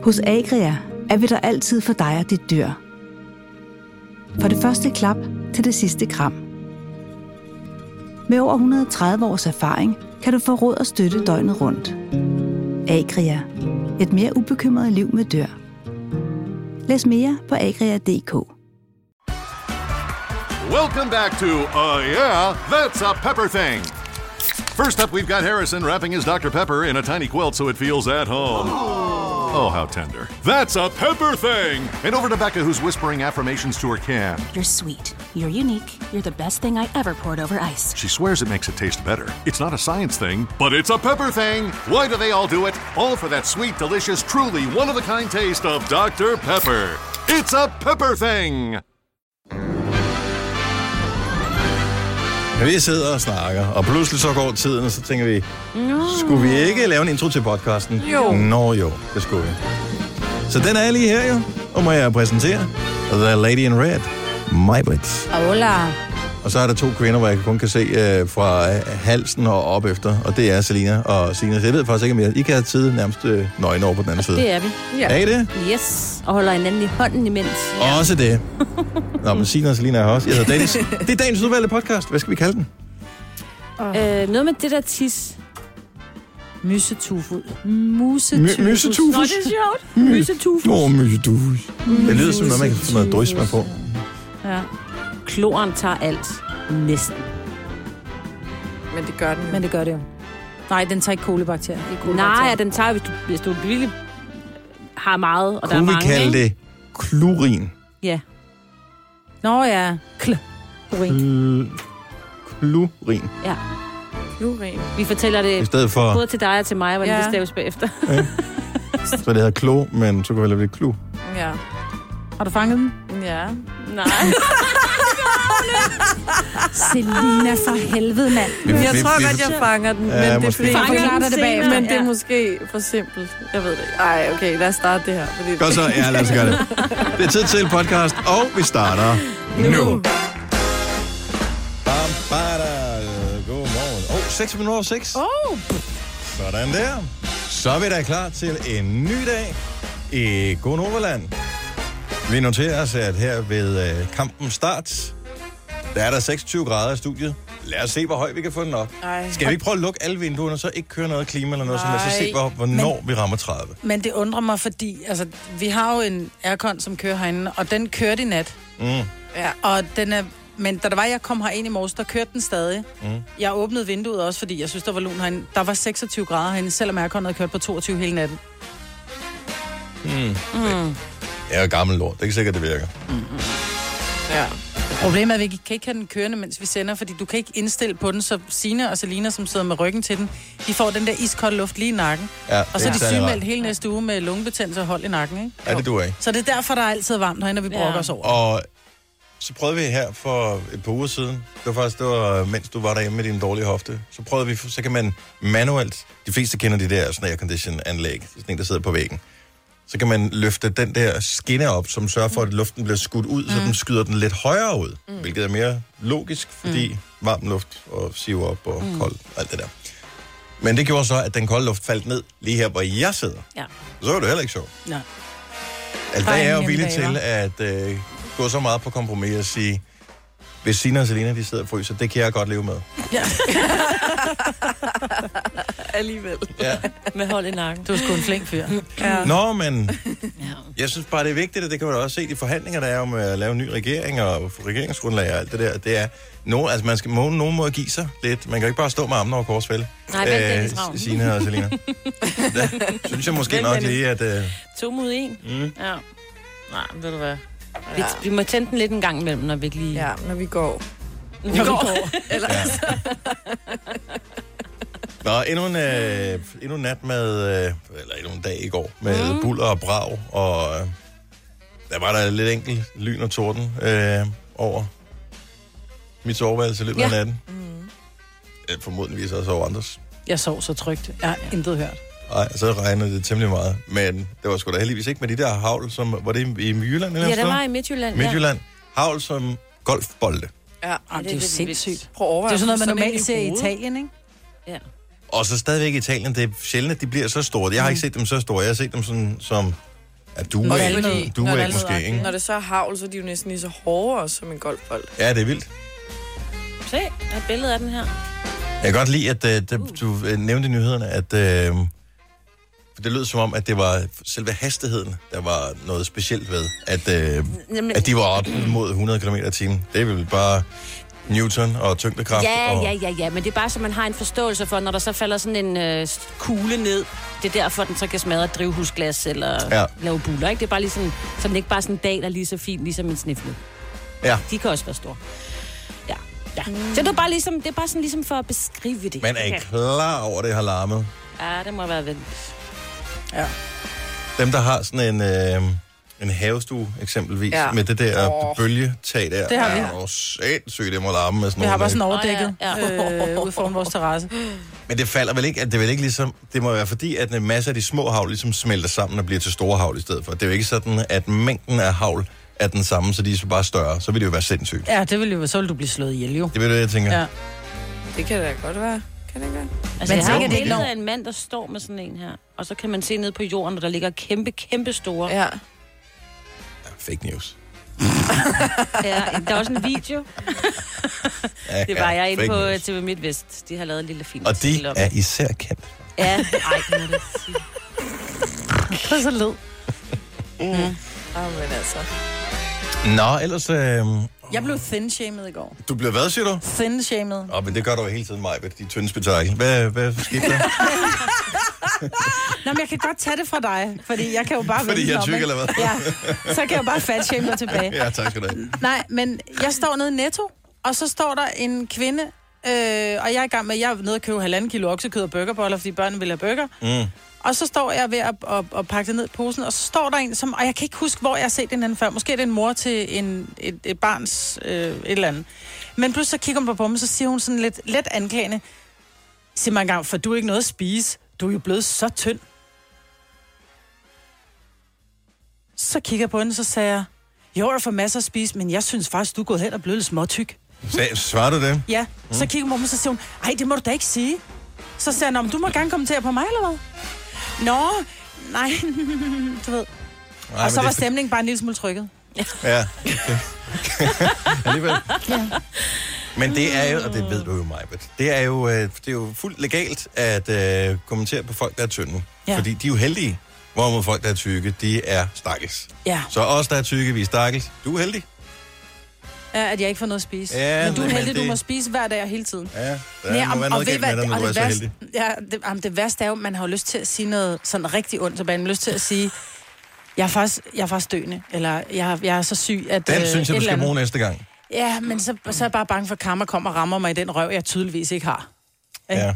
Hos Agria er vi der altid for dig og dit dyr. Fra det første klap til det sidste kram. Med over 130 års erfaring kan du få råd og støtte døgnet rundt. Agria. Et mere ubekymret liv med dyr. Læs mere på agria.dk. Welcome back to Yeah, That's a Pepper Thing. First up, we've got Harrison wrapping his Dr. Pepper in a tiny quilt so it feels at home. Oh, how tender. That's a Pepper Thing! And over to Becca, who's whispering affirmations to her can. You're sweet. You're unique. You're the best thing I ever poured over ice. She swears it makes it taste better. It's not a science thing, but it's a pepper thing. Why do they all do it? All for that sweet, delicious, truly one-of-a-kind taste of Dr. Pepper. It's a pepper thing! Vi sidder og snakker, og pludselig så går tiden, og så tænker vi, skulle vi ikke lave en intro til podcasten? Jo. Nå jo, det skulle vi. Så den er lige her jo, og må jeg præsentere The Lady in Red, Majbrit. Hola. Og så er der to kvinder, hvor jeg kun kan se fra halsen og op efter, og det er Selina og Signe. Så jeg ved faktisk ikke mere. I kan have tid nærmest nøgne over på den anden side. Det er vi. Ja. Er I det? Yes. Og holder hinanden i hånden imens. Ja. Også det. Nå, men Signe og Selina er her også. Jeg hedder Dennis. Det er dagens udvalgte podcast. Hvad skal vi kalde den? Noget med det der tis. Musetufus. Musetufus? Nå, det er sjovt. Musetufus. Nå, musetufus. Det lyder som noget, man kan få noget drysmag på. Ja. Kloren tager alt. Næsten. Men det gør den jo. Men det gør det jo. Nej, den tager ikke kolibakterier. Nej, ja, den tager, hvis du virkelig har meget, og der er Kunne mange. vi kalde det klorin? Ja. Nå ja. Klorin. Klorin. Ja. Klorin. Vi fortæller I det stedet for, både til dig og til mig, hvordan det staves bagefter. så det hedder klo, men så kan vi lade det klo. Ja. Har du fanget den? Ja. Nej. Selina, for helvede, mand. Jeg tror godt, jeg fanger den, men det er måske. fordi... Forklarer dig det bagefter. Men det er måske for simpelt. Jeg ved det ikke. Ej, okay, lad os starte det her. Fordi... Godt så, ja, lad os gøre det. Det er tid til podcast, og vi starter nu. Godmorgen. 6 minutter over 6. Sådan der. Så er vi da klar til en ny dag i Godnoverland. Vi noterer os, at her ved kampens start, der er der 26 grader i studiet. Lad os se, hvor højt vi kan få den op. Skal vi ikke prøve at lukke alle vinduerne, så ikke køre noget klima eller noget, så lad os se, hvornår vi rammer 30. Men det undrer mig, fordi altså, vi har jo en aircon, som kører herinde, og den kørte i nat. Ja. Og den er... Men da jeg kom herind i morges, der kørte den stadig. Jeg åbnede vinduet også, fordi jeg synes, der var lun herinde. Der var 26 grader herinde, selvom aircon havde kørt på 22 hele natten. Jeg er jo gammel lort. Det er ikke sikkert, det virker. Ja. Problemet er, at vi kan ikke have den kørende, mens vi sender, fordi du kan ikke indstille på den, så Signe og Selina, som sidder med ryggen til den, de får den der iskolde luft lige i nakken. Ja, Og så er de sygemeldt hele næste uge med lungebetændelse og hold i nakken, ikke? Ja, det duer ikke. Så det er derfor, der er altid varmt herinde, når vi brokker os over. Og så prøvede vi her for et par uger siden, det var mens du var derhjemme med din dårlige hofte, så kan man manuelt, de fleste kender de der sådan aircondition-anlæg, sådan en, der sidder på væggen, så kan man løfte den der skinne op, som sørger for, at luften bliver skudt ud, så den skyder den lidt højere ud, hvilket er mere logisk, fordi varm luft og siver op og kold, alt det der. Men det gjorde så, at den kolde luft faldt ned lige her, hvor jeg sidder. Ja. Så var det heller ikke sjovt. Nej. Altså, der er jeg jo villig til at gå så meget på kompromis og sige, hvis Signe og Selina, de sidder og fryser, det kan jeg godt leve med. Ja. Alligevel. Ja. Med hold i nakken. Du er sgu en flink fyr. Ja. Nå, men jeg synes bare, det er vigtigt, og det kan man også se i de forhandlinger, der er om at lave en ny regering og regeringsgrundlag og alt det der. Det er, nogen må give sig lidt. Man kan ikke bare stå med armene over korsfælde. Nej, vent, Dennis Ravn. Signe og Selina. Der synes jeg måske nok lige, at... 2 mod 1. Ja. Nej, ved du hvad? Vi må tænde den lidt en gang imellem, når vi ikke lige... Ja, når vi går. Vi går. Eller... Ja. Nå, endnu en nat med, eller endnu en dag i går, med bulder og brag, og der var der lidt enkelt lyn og torden over mit soveværelse i løbet af natten. Formodentligvis også over andres. Jeg sov så trygt. Jeg har intet hørt. Nej, så regnede det temmelig meget, men det var sgu da heldigvis ikke med de der havl, som, var det i Jylland? Eller Ja, det var i Midtjylland. Midtjylland. Havl som golfbolde. Ja, Det er jo sindssygt. Prøv at overveje. Det er sådan noget, man sådan normalt en ser i hovedet. Italien, ikke? Ja. Og så stadigvæk i Italien, det er sjældent, at de bliver så store. Jeg har ikke set dem så store. Jeg har set dem sådan, som Ja, du er ikke måske, ikke? Når det så er havl, så er de jo næsten lige så hårde også som en golfbold. Ja, det er vildt. Se, der er et billede af den her. Jeg kan godt lide, at du nævnte i nyhederne, at det lød som om, at det var selve hastigheden, der var noget specielt ved, at de var op mod 100 km i timen. Det er vel bare Newton og tyngdekraft. Ja, men det er bare, så man har en forståelse for, når der så falder sådan en kugle ned, det er derfor, den så kan smadre drivhusglas eller lave buller, ikke? Det er bare ligesom, så den ikke bare sådan daler lige så fint, ligesom en snifle. Ja. De kan også være store. Ja. Så det er bare ligesom, det er bare sådan ligesom for at beskrive det. Man er ikke klar over, at det har larmet. Ja, det må være vendt. Ja. Dem, der har sådan en havestue, eksempelvis, med det der bølgetag der. Det har vi. Og sindssygt, det må larme med sådan Vi har bare nogle. sådan overdækket ude foran vores terrasse. Men det falder vel ikke, at det vel ikke ligesom, det må være fordi, at en masse af de små havl ligesom smelter sammen og bliver til store havl i stedet for. Det er jo ikke sådan, at mængden af havl er den samme, så de er så bare større. Så vil det jo være sindssygt. Ja, det vil jo være, så vil du blive slået ihjel jo. Det vil det, jeg tænker. Ja. Det kan da godt være. Kan det ikke være? Altså, jeg har et billede af en mand, der står med sådan en her, og så kan man se ned på jorden, og der ligger kæmpe store. Ja. Fake news. Ja, der er også en video. Det var jeg inde på TV MidtVest. De har lavet en lille film. Og de er især kendt. Ja, det må det sige. Det er så led. Men altså. Nå, ellers... Jeg blev thin-shamed i går. Du blev hvad, siger du? Thin-shamed. Men det gør du jo hele tiden, Maja, de tynde spektakel. Hvad skete der? Nå, men jeg kan godt tage det fra dig, fordi jeg kan jo bare fordi jeg er tyk, eller hvad? Ja, så kan jeg jo bare fat-shame dig tilbage. Ja, tak skal du have. Nej, men jeg står nede i Netto, og så står der en kvinde, og jeg er i gang med, jeg er nede og købe 1,5 kilo oksekød og burgerboller, fordi børnene vil have burger. Og så står jeg ved at pakke det ned i posen, og så står der en, og jeg kan ikke huske, hvor jeg har set den anden før. Måske er det en mor til et barns et eller andet. Men pludselig så kigger hun på mig, så siger hun sådan lidt let anklagende, siger mig engang, for du er ikke noget at spise. Du er jo blevet så tynd. Så kigger jeg på hende, så sagde jeg, jo, jeg får masser at spise, men jeg synes faktisk, du er gået hen og blevet lidt småtyk. Svarer du det? Ja, så kigger hun på mig, så siger hun, ej, det må du da ikke sige. Så sagde jeg, du må gerne kommentere på mig, eller hvad? Nå, nej, du ved. Nej, og så var stemningen bare en lille smule trykket. Ja. Alligevel. Ja. Men det er jo, og det ved du jo, Majbet, det er jo fuldt legalt at kommentere på folk, der er tynde. Ja. Fordi de er jo heldige, hvorimod folk, der er tykke, de er stakkels. Ja. Så os, der er tykke, vi er stakkels. Du er heldig. Ja, at jeg ikke får noget at spise. Ja, men du er heldig, du må spise hver dag og hele tiden. Ja, der må være noget galt med dig, når du er så heldig. Ja, det værste er jo, man har jo lyst til at sige noget sådan rigtig ondt, så man har lyst til at sige, jeg er faktisk døende, eller jeg er så syg, at... Den synes jeg, du skal bruge næste gang. Ja, men så er jeg bare bange for, at karma kommer og rammer mig i den røv, jeg tydeligvis ikke har. Ja.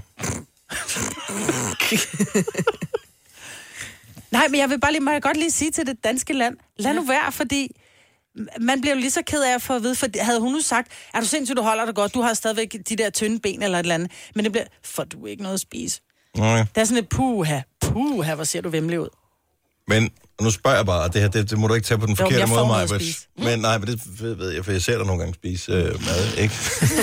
Nej, men må jeg godt lige sige til det danske land, lad nu være, fordi man bliver jo lige så ked af at få at vide, for havde hun nu sagt, er du sindssygt, du holder dig godt, du har stadigvæk de der tynde ben eller et eller andet, men det bliver, for du ikke noget at spise. Nej. Det er sådan et puha, hvor ser du vemmelig ud. Men nu spørger jeg bare, det må du ikke tage på den forkerte måde, Maja. Men nej, men det ved jeg, for jeg ser dig nogle gange spise mad, ikke?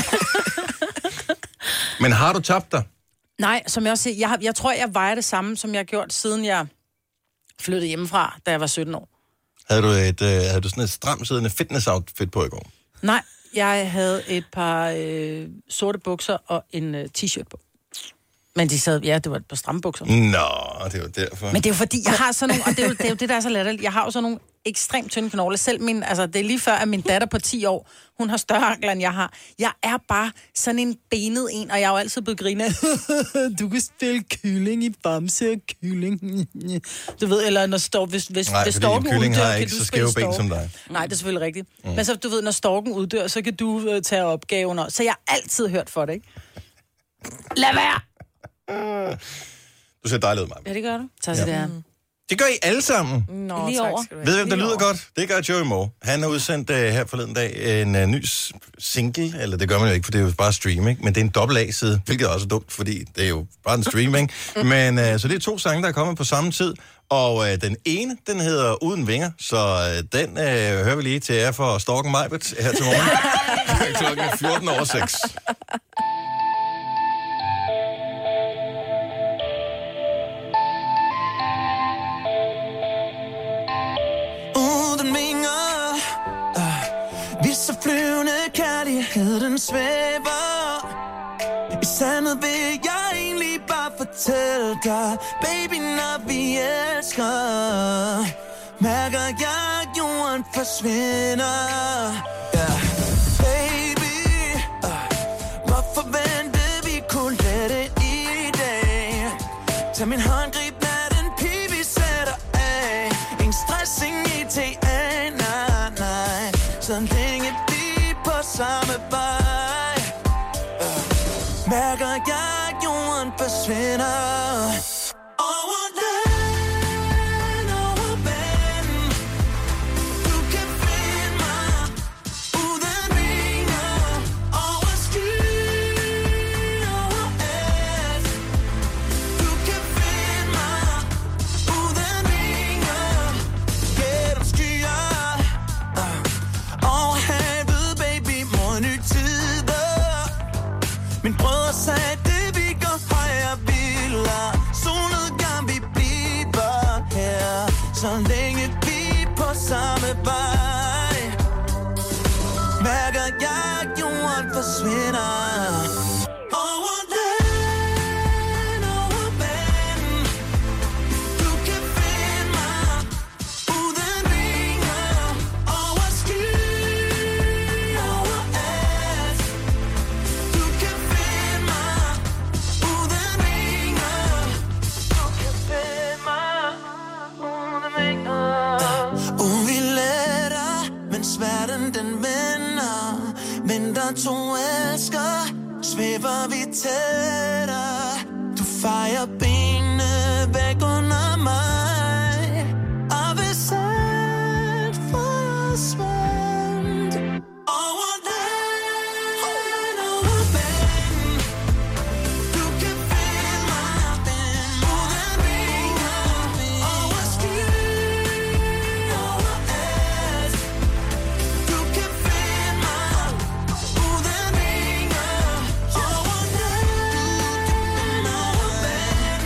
Men har du tabt dig? Nej, som jeg også siger, jeg tror, jeg vejer det samme, som jeg har gjort, siden jeg flyttede hjemmefra, da jeg var 17 år. Havde du sådan et stramsiddende fitness-outfit på i går? Nej, jeg havde et par sorte bukser og en t-shirt på. Men de sad, det var et par stramme bukser. Nå, det var derfor. Men det er jo fordi, jeg har sådan nogle, og det er jo det, der er så latterligt. Jeg har jo sådan nogle ekstremt tynde knogler. Selv det er lige før, at min datter på 10 år, hun har større ankler, end jeg har. Jeg er bare sådan en benet en, og jeg er jo altid blevet grinet. Du kan spille kylling i bamse og kylling. Du ved, eller når hvis storken kylling uddør, har ikke så skæve ben som dig. Nej, det er selvfølgelig rigtigt. Men så, du ved, når storken uddør, så kan du tage opgaven. Så jeg har altid hørt for det, ikke? Lad være! Du ser dejlig ud, Maja. Ja, det gør du. Tak skal det her. Det gør I alle sammen. Nå, lige tak over. skal du have. Ved hvem, der lyder godt? Det gør Joey Moe. Han har udsendt her forleden dag en ny single, eller det gør man jo ikke, for det er jo bare streaming, men det er en dobbelt A-side, hvilket er også dumt, fordi det er jo bare en streaming. Men så det er 2 sange, der er kommet på samme tid, og den ene, den hedder Uden Vinger, så den hører vi lige til jer for Storken Majbert her til morgen. Klokken er 14:06. Lige så flyvende kærlighed, den svæver. I sandet vil jeg egentlig bare fortælle dig, baby, når vi elsker, mærker jeg, at jorden forsvinder. Yeah. Baby, hvorfor vente, vi kunne lette i dag. Tag min hånd, grib natten, pige, vi sætter af. Ingen stress, ingen ETA, nej. Så længe vi på samme vej, mærker jeg, at jorden forsvinder. Over land, over vand. Du kan finde mig uden vinger. Over sky, over alt. Du kan finde mig uden vinger. Gennem skyer, over havet, baby, mod nye tider. Min brødre sagde, det vi går højere vildere. Solnedgang, vi bliver her, så længe vi på samme vej. Mærker jeg, at jorden forsvinder. Over land, over vand. Du kan finde mig uden vinger. Over sky, over alt. Du kan finde mig uden vinger. Du kan finde mig uden vinger. Vi letter, mens verden den vender. Venter to elsker, svæver vi tættere. Du fejrer benene væk under mig. Og hvis alt forsvandt over land, over vand. Du kan finde mig uden vinger. Over sky, over alt. Du kan finde mig uden vinger. Over land, over vand.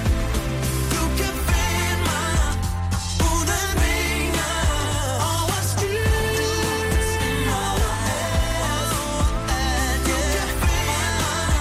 Du kan finde mig uden vinger. Over sky, over alt. Du kan finde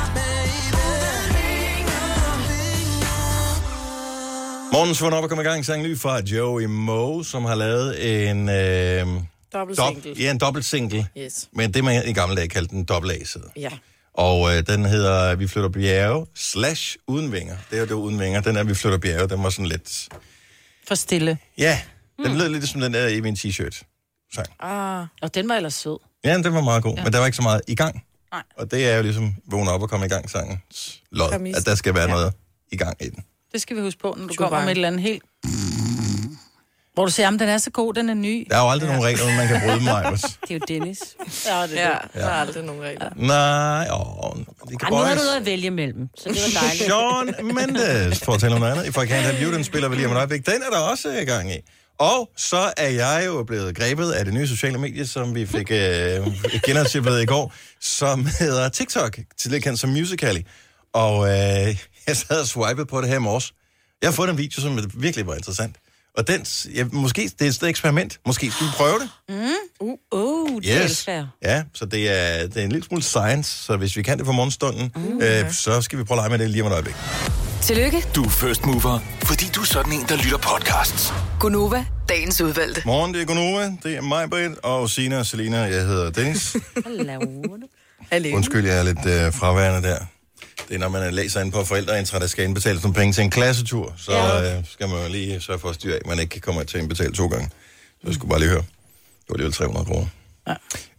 mig, baby. Morgens vågn op og kom i gang. Sang ny fra Joey Moe, som har lavet en... Dobbelt single. Ja, en dobbelt single. Yes. Men det, man i gamle dage kaldte en dobbelt A-side. Ja. Og den hedder Vi flytter bjerge / uden vinger. Det er jo det uden vinger. Den er Vi flytter bjerge. Den var sådan lidt... For stille. Ja, den lød lidt som den der i min t-shirt. Sang. Og den var ellers sød. Ja, den var meget god. Ja. Men der var ikke så meget i gang. Nej. Og det er jo ligesom vågne op og komme i gang sangens lod. Præmis. At der skal være noget i gang i den. Det skal vi huske på, når du kommer med et eller andet helt... Hvor du siger, at den er så god, den er ny. Der er jo aldrig nogen regler, man kan bryde med mig. Det er jo Dennis. Ja, det er Ja, der er aldrig nogen regler. Nej, de kan Nu har du boys. noget at vælge mellem, så det var dejligt. Shawn Mendes, for at tale om noget andet. I For I Can't Have You, den spiller vi lige om et øjeblik. Den er der også i gang i. Og så er jeg jo blevet grebet af det nye sociale medie, som vi fik genoptippet i går, som hedder TikTok, tidligere kendt som Musical.ly. Og jeg sad og swipede på det her i morges. Jeg har fået en video, som virkelig var interessant. Og den, måske, det er et eksperiment. Måske skal vi prøve det. Det elsker jeg. Ja, så det er en lille smule science, så hvis vi kan det for morgenstunden, så skal vi prøve at lege med det lige om et øjeblik. Tillykke, Du er first mover, fordi du er sådan en, der lytter podcasts. Gunova, dagens udvalgte. Morgen, det er Gunova, det er mig, Britt, og Sina og Selina. Jeg hedder Dennis. Undskyld, jeg er lidt fraværende der. Det er, når man læser ind på forældreintra, der skal indbetales nogle penge til en klassetur, så skal man jo lige sørge for at styre af, man ikke kommer til at indbetale 2 gange. Så jeg skulle bare lige høre. Det var alligevel 300 kroner. Ja.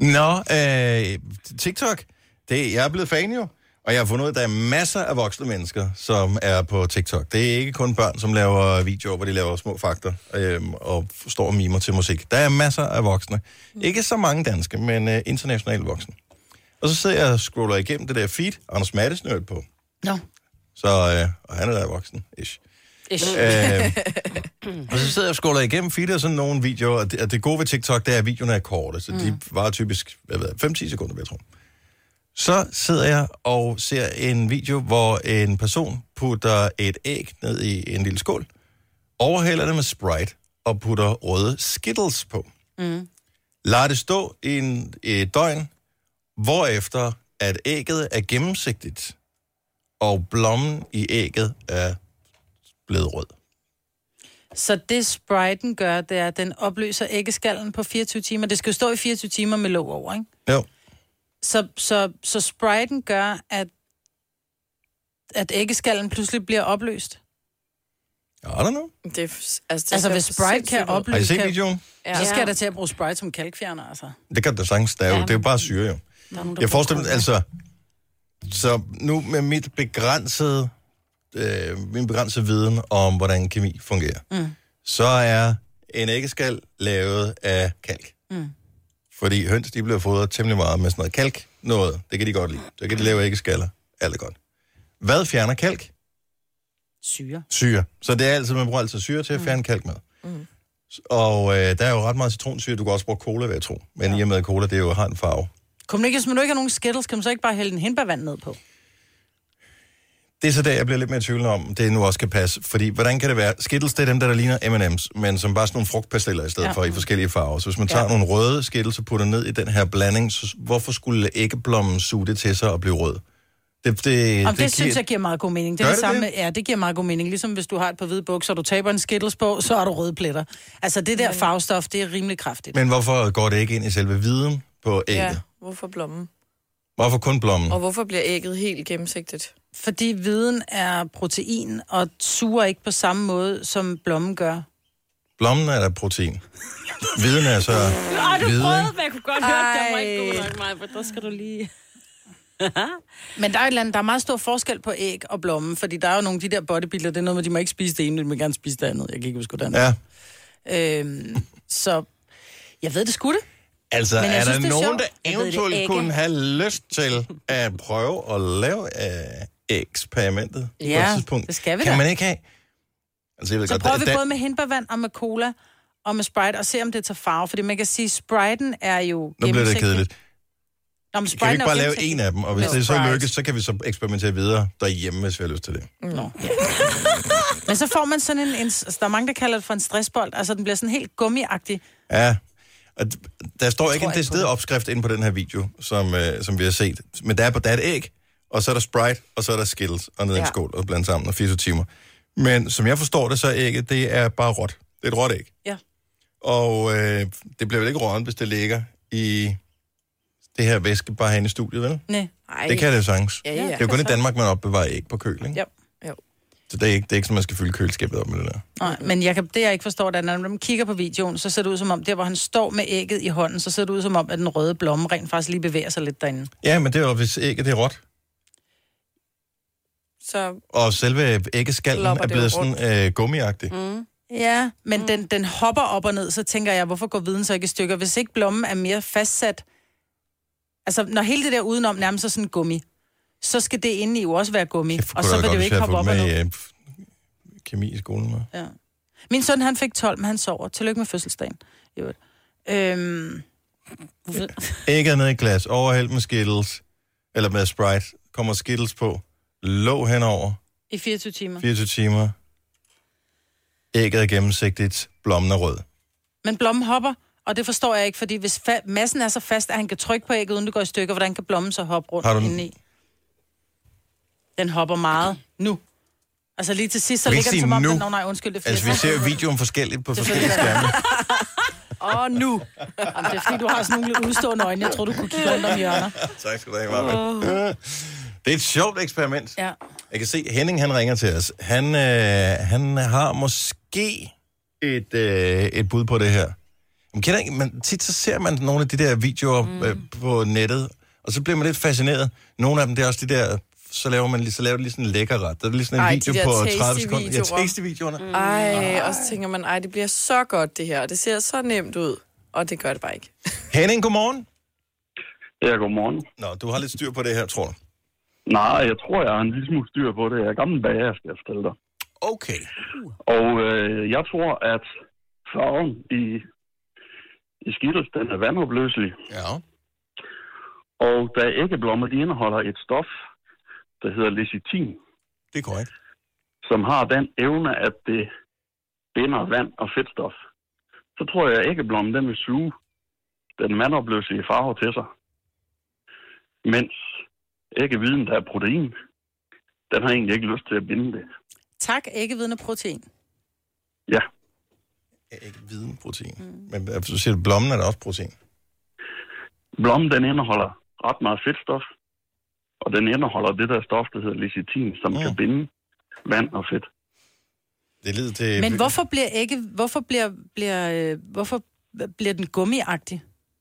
Nå, TikTok, jeg er blevet fan jo, og jeg har fundet ud af, at der er masser af voksne mennesker, som er på TikTok. Det er ikke kun børn, som laver videoer, hvor de laver små fakter og står og mimer til musik. Der er masser af voksne. Ikke så mange danske, men internationale voksne. Og så sidder jeg og scroller igennem det der feed. Anders Matthesen er på. Nå. Så, og han er der voksen, ish. Og så sidder jeg og scroller igennem feedet og sådan nogle videoer, og det gode ved TikTok, det er, at videoerne er korte, så de varer typisk 5-10 sekunder, vil jeg tro. Så sidder jeg og ser en video, hvor en person putter et æg ned i en lille skål, overhælder det med Sprite og putter røde Skittles på. Lad det stå i et døgn, hvorefter at ægget er gennemsigtigt, og blommen i ægget er blevet rød. Så det Spriten gør, det er, at den opløser æggeskallen på 24 timer. Det skal jo stå i 24 timer med låg over, ikke? Jo. Så Spriten gør, at æggeskallen pludselig bliver opløst. I don't know. Altså hvis Sprite kan opløse... Har I set videoen? Ja. Så skal der til at bruge Sprite som kalkfjerner, altså. Det kan der sagtens. Det er jo bare syre, jo. Jeg forestiller mig, altså... Så nu med min begrænsede viden om, hvordan kemi fungerer, så er en æggeskal lavet af kalk. Fordi høns, de bliver fodret temmelig meget med sådan noget kalk. Det kan de godt lide. Så kan de lave æggeskaller. Alt er godt. Hvad fjerner kalk? Syre. Så det er altid, man bruger altid syre til at fjerne kalk med. Og der er jo ret meget citronsyre. Du kan også bruge cola, vil jeg tro. Men i og med at cola, det jo har en farve. Hvis man nu ikke har nogen Skittles, kan man så ikke bare hælde en hindbærvand ned på? Det er så der, jeg bliver lidt mere tvivlende om, det nu også kan passe. Fordi, hvordan kan det være? Skittles, det er dem, der ligner M&M's, men som bare sådan nogle frugtpastiller i stedet for i forskellige farver. Så hvis man tager nogle røde Skittles og putter ned i den her blanding, så hvorfor skulle æggeblommen suge det til sig og blive rød? Det synes jeg giver meget god mening. Det er det samme. Ja, det giver meget god mening. Ligesom hvis du har et par hvide bukser, og du taber en Skittles på, så har du røde pletter. Altså det der farvestof, det er rimelig kraftigt. Men hvorfor går det ikke ind i selve hviden på ægget? Ja, hvorfor blommen? Hvorfor kun blommen? Og hvorfor bliver ægget helt gennemsigtigt? Fordi hviden er protein, og suger ikke på samme måde, som blommen gør. Blommen er der protein. Hviden er så hvide. Du prøvede, men jeg kunne godt høre, at den var ikke god nok, Maja, for der skal du lige... Men der er meget stor forskel på æg og blommen, fordi der er jo nogle af de der bodybuilder, det er noget med, de må ikke spise det ene, de må gerne spise det andet. Jeg kan ikke huske, hvordan. Ja. Så jeg ved, det skulle det. Altså, er der nogen, der eventuelt kunne have lyst til at prøve at lave eksperimentet på et tidspunkt? Det skal vi kan man ikke have? Altså, så prøver vi både med hindbærvand og med cola og med Sprite og se, om det tager farve. Fordi man kan sige, Spriten er jo nu bliver det kedeligt. Kan vi ikke bare lave en af dem, og hvis det så lykkes, så kan vi så eksperimentere videre derhjemme, hvis vi har lyst til det. Men så får man sådan der er mange, der kalder det for en stressbold. Altså, den bliver sådan helt gummiagtig. Ja, og der står ikke en decideret opskrift inde på den her video, som vi har set. Men der er et æg, og så er der Sprite, og så er der Skittles, og ned i en skål, og blandt sammen, og 24 timer. Men som jeg forstår det, så er ægget, det er bare råt. Det er et råt æg. Ja. Og det bliver vel ikke rådent, hvis det ligger i det her væske bare herinde i studiet, vel? Nej. Det kan det jo sagtens. Ja. Det er jo kun i Danmark, man opbevarer æg på køl, ikke? Jo. Så det er ikke sådan, man skal fylde køleskabet op med det der. Nej, men det jeg ikke forstår, det er, når man kigger på videoen, så ser det ud som om, der hvor han står med ægget i hånden, så ser det ud som om, at den røde blomme rent faktisk lige bevæger sig lidt derinde. Ja, men det er jo, hvis ægget det er råt. Og selve æggeskallen er blevet sådan gummiagtig. Ja, men den hopper op og ned, så tænker jeg, hvorfor går viden så ikke i stykker? Hvis ikke blommen er mere fastsat, altså når hele det der udenom nærmest er sådan gummi, så skal det inde i jo også være gummi, og så vil det jo ikke hoppe op og ned. Kemi i skolen, ja. Min søn, han fik 12, men han sover. Tillykke med fødselsdagen. Ægget ned i glas, overhældt med Skittles, eller med Sprite, kommer Skittles på, låg henover. I 24 timer. 24 timer. Ægget er gennemsigtigt, blommen er rød. Men blommen hopper, og det forstår jeg ikke, fordi hvis massen er så fast, at han kan trykke på ægget, uden det går i stykker, hvordan kan blommen så hoppe rundt indeni? Den hopper meget nu. Altså lige til sidst, så ligger den som om, den... Nej, undskyld, det er altså, vi ser jo videoen forskelligt på forskellige skærme. Nu. Jamen, det er fordi, du har sådan nogle lidt udstående øjne. Jeg tror, du kunne kigge rundt om hjørner. Tak skal du have, Marvind. Det er et sjovt eksperiment. Ja. Jeg kan se, Henning, han ringer til os. Han har måske et bud på det her. Men tit så ser man nogle af de der videoer på nettet, og så bliver man lidt fascineret. Nogle af dem, det er også de der... Så laver de lige sådan en lækker ret. Der er lige sådan en video på 30 sekunder. Ja, tasty-videoerne. Og så tænker man, det bliver så godt det her. Det ser så nemt ud, og det gør det bare ikke. Henning, godmorgen. Ja, godmorgen. Nå, du har lidt styr på det her, tror du? Nej, jeg tror, jeg har en lille smule styr på det. Jeg er gammel bager, skal jeg fortælle dig. Okay. Og jeg tror, at farven i Skittles, den er vandopløselig. Ja. Og da æggeblommer, de indeholder et stof, der hedder lecitin. Det er korrekt. Som har den evne, at det binder vand og fedtstof. Så tror jeg, at æggeblommen, den vil suge den vandopløselige farve til sig. Mens æggeviden, der er protein, den har egentlig ikke lyst til at binde det. Tak, æggeviden og protein. Ja. Æggeviden protein. Men du siger, at blommen er der også protein? Blommen, den indeholder ret meget fedtstof, og den indeholder det der stof, der hedder lecitin, som kan binde vand og fedt. Det lyder til... Men hvorfor bliver den gummiagtig?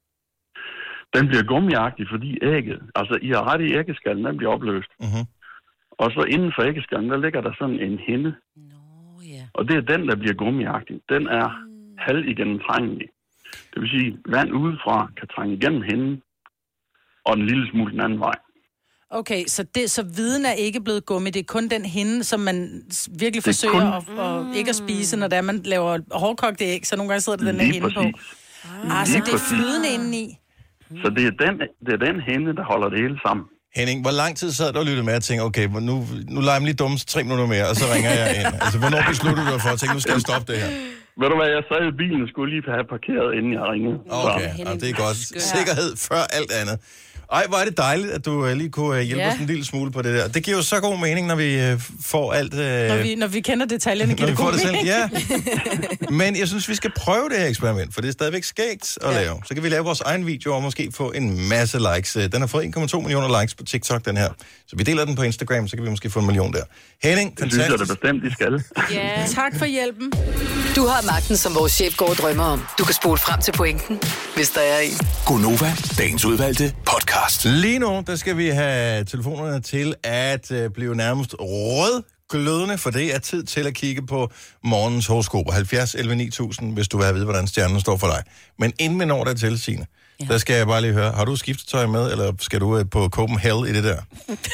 Den bliver gummiagtig, fordi ægget, altså I har ret i æggeskallen, den bliver opløst. Mm-hmm. Og så inden for æggeskallen, der ligger der sådan en hinde. Og det er den, der bliver gummiagtig. Den er halvigennemtrængelig. Det vil sige, vand udefra kan trænge igennem hinden, og en lille smule den anden vej. Okay, så viden er ikke blevet gummi. Det er kun den hinde, som man virkelig forsøger at ikke at spise, når der man laver hårdkogte æg, så nogle gange sidder der den her hinde på. Så det er flydende indeni. Så det er den hinde, der holder det hele sammen. Henning, hvor lang tid sad du og lyttede med og tænkte, okay, nu leger jeg lige dumme 3 minutter mere, og så ringer jeg ind. Altså, hvornår besluttede du dig for at tænke, nu skal jeg stoppe det her? Ved du hvad, jeg sad i bilen og skulle lige have parkeret, inden jeg ringede. Okay, det er godt. Sikkerhed før alt andet. Ej, hvor er det dejligt, at du lige kunne hjælpe os en lille smule på det der. Det giver jo så god mening, når vi får alt... Når vi kender detaljerne, giver det god mening. Ja. Men jeg synes, vi skal prøve det her eksperiment, for det er stadigvæk skægt at lave. Så kan vi lave vores egen video og måske få en masse likes. Den har fået 1,2 millioner likes på TikTok, den her. Så vi deler den på Instagram, så kan vi måske få 1 million der. Henning, fantastisk. Det synes jeg da bestemt, de skal. Ja. Tak for hjælpen. Du har magten, som vores chef går og drømmer om. Du kan spole frem til pointen, hvis der er en. Gonova, dagens udvalgte podcast. Lige nu, der skal vi have telefonerne til at blive nærmest rødglødende, for det er tid til at kigge på morgens horoskoper. 70 11 9000, hvis du vil have at vide, hvordan stjernen står for dig. Men inden vi når dertil, Signe, der skal jeg bare lige høre, har du skiftetøj med, eller skal du på Copenhagen i det der?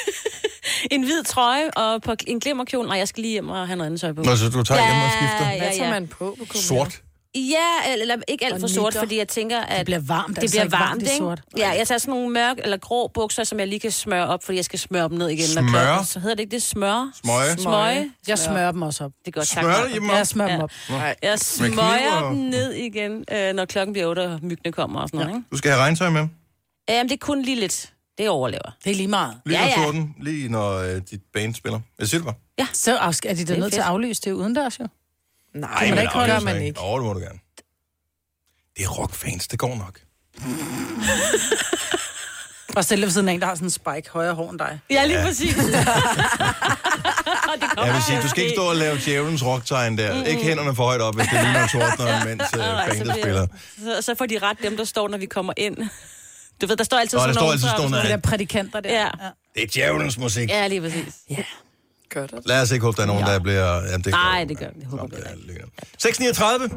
En hvid trøje og på en glimmerkjole. Nej, jeg skal lige hjem og have noget andet tøj på. Nå, så du tager hjem og skifter? Hvad tager man på Copenhagen? Sort? Ja, eller ikke alt for sort, fordi jeg tænker, at... Det bliver varmt, det bliver varmt, ikke? Sort. Ja, jeg tager sådan nogle mørk eller grå bukser, som jeg lige kan smøre op, fordi jeg skal smøre dem ned igen. Smøre? Så hedder det ikke det smøre? Smøge? Jeg smører dem også op. Det er godt, tak. Smører dem op? Jeg smører dem op. Jeg smøger dem ned igen, når klokken bliver 8, og myggene kommer og sådan noget, ikke? Du skal have regntøj med? Jamen, det er kun lige lidt. Det overlever. Det er lige meget. Lige når torden, lige når dit band spiller. Hvad siger du bare? Ja. Så er de der nødt til at aflyse det udendørs, jo? Nej, men det gør man ikke. Det må du gerne. Det er rockfans, det går nok. Og stille ved siden af en, der har sådan en spike højere hår end dig. Ja, lige præcis. Jeg vil sige, du skal ikke stå og lave djævelens rocktegn der. Ikke hænderne for højt op, hvis det ligner tordner, mens bandet spiller. Så får de ret dem, der står, når vi kommer ind. Du ved, der står altid sådan nogle... De der prædikanter der. Ja. Det er djævelens musik. Ja, lige præcis. Ja. Gør det. Lad os ikke håbe, der er nogen, der bliver... Jamen, det nej, det gør vi. Det håber vi ikke. 639.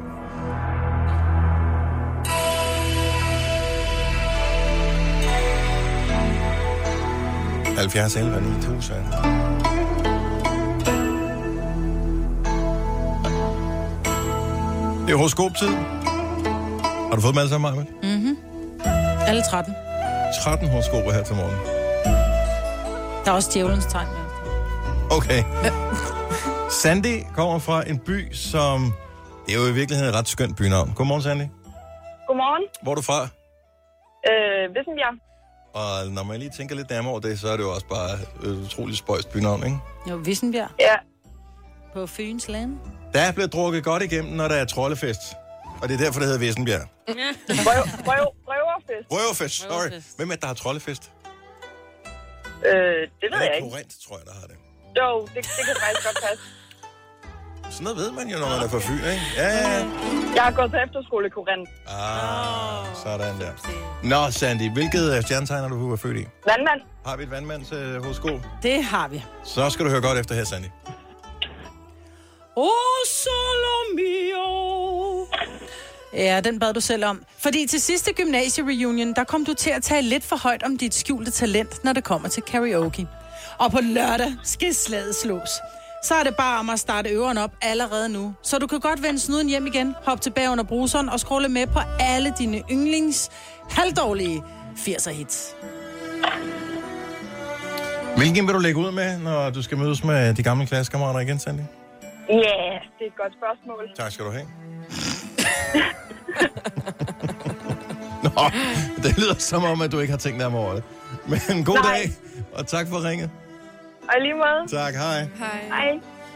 ...70 11 9000. Det er horoskoptid. Har du fået dem alle sammen, Marvind? Mhm. Alle 13. 13 horoskoper her til morgen. Der er også djævelens tegn med. Okay. Sandy kommer fra en by, som... Det er jo i virkeligheden et ret skønt bynavn. Godmorgen, Sandy. Godmorgen. Hvor er du fra? Vissenbjerg. Og når man lige tænker lidt nærmere over det, så er det jo også bare et utroligt spøjst bynavn, ikke? Jo, Vissenbjerg. Ja. På Fyns land. Der er blevet drukket godt igennem, når der er troldefest. Og det er derfor, det hedder Vissenbjerg. Røverfest. Røverfest, sorry. Hvem er det, der har troldefest? Det ved jeg ikke. Korrent, tror jeg, der har det. Jo, det kan faktisk godt passe. Sådan noget ved man jo, når man er fra Fyn, ikke? Ja. Jeg har gået til efterskole i Korrent. Sådan der. Nå, Sandy, hvilket stjernetegn har du været født i? Vandmand. Har vi et vandmands horoskop? Det har vi. Så skal du høre godt efter her, Sandy. Solo mio. Ja, den bad du selv om. Fordi til sidste gymnasiereunion, der kom du til at tale lidt for højt om dit skjulte talent, når det kommer til karaoke. Og på lørdag skal slaget slås. Så er det bare om at starte øveren op allerede nu. Så du kan godt vende snuden hjem igen, hoppe tilbage under bruseren og scrolle med på alle dine yndlings halvdårlige 80'er hits. Hvilken vil du lægge ud med, når du skal mødes med de gamle klassekammerater igen, Sandy? Ja, det er et godt spørgsmål. Tak skal du have. Nå, Det lyder som om, at du ikke har tænkt dig over det. Men god dag, og tak for ringet. Og lige måde. Tak, hej. Hej.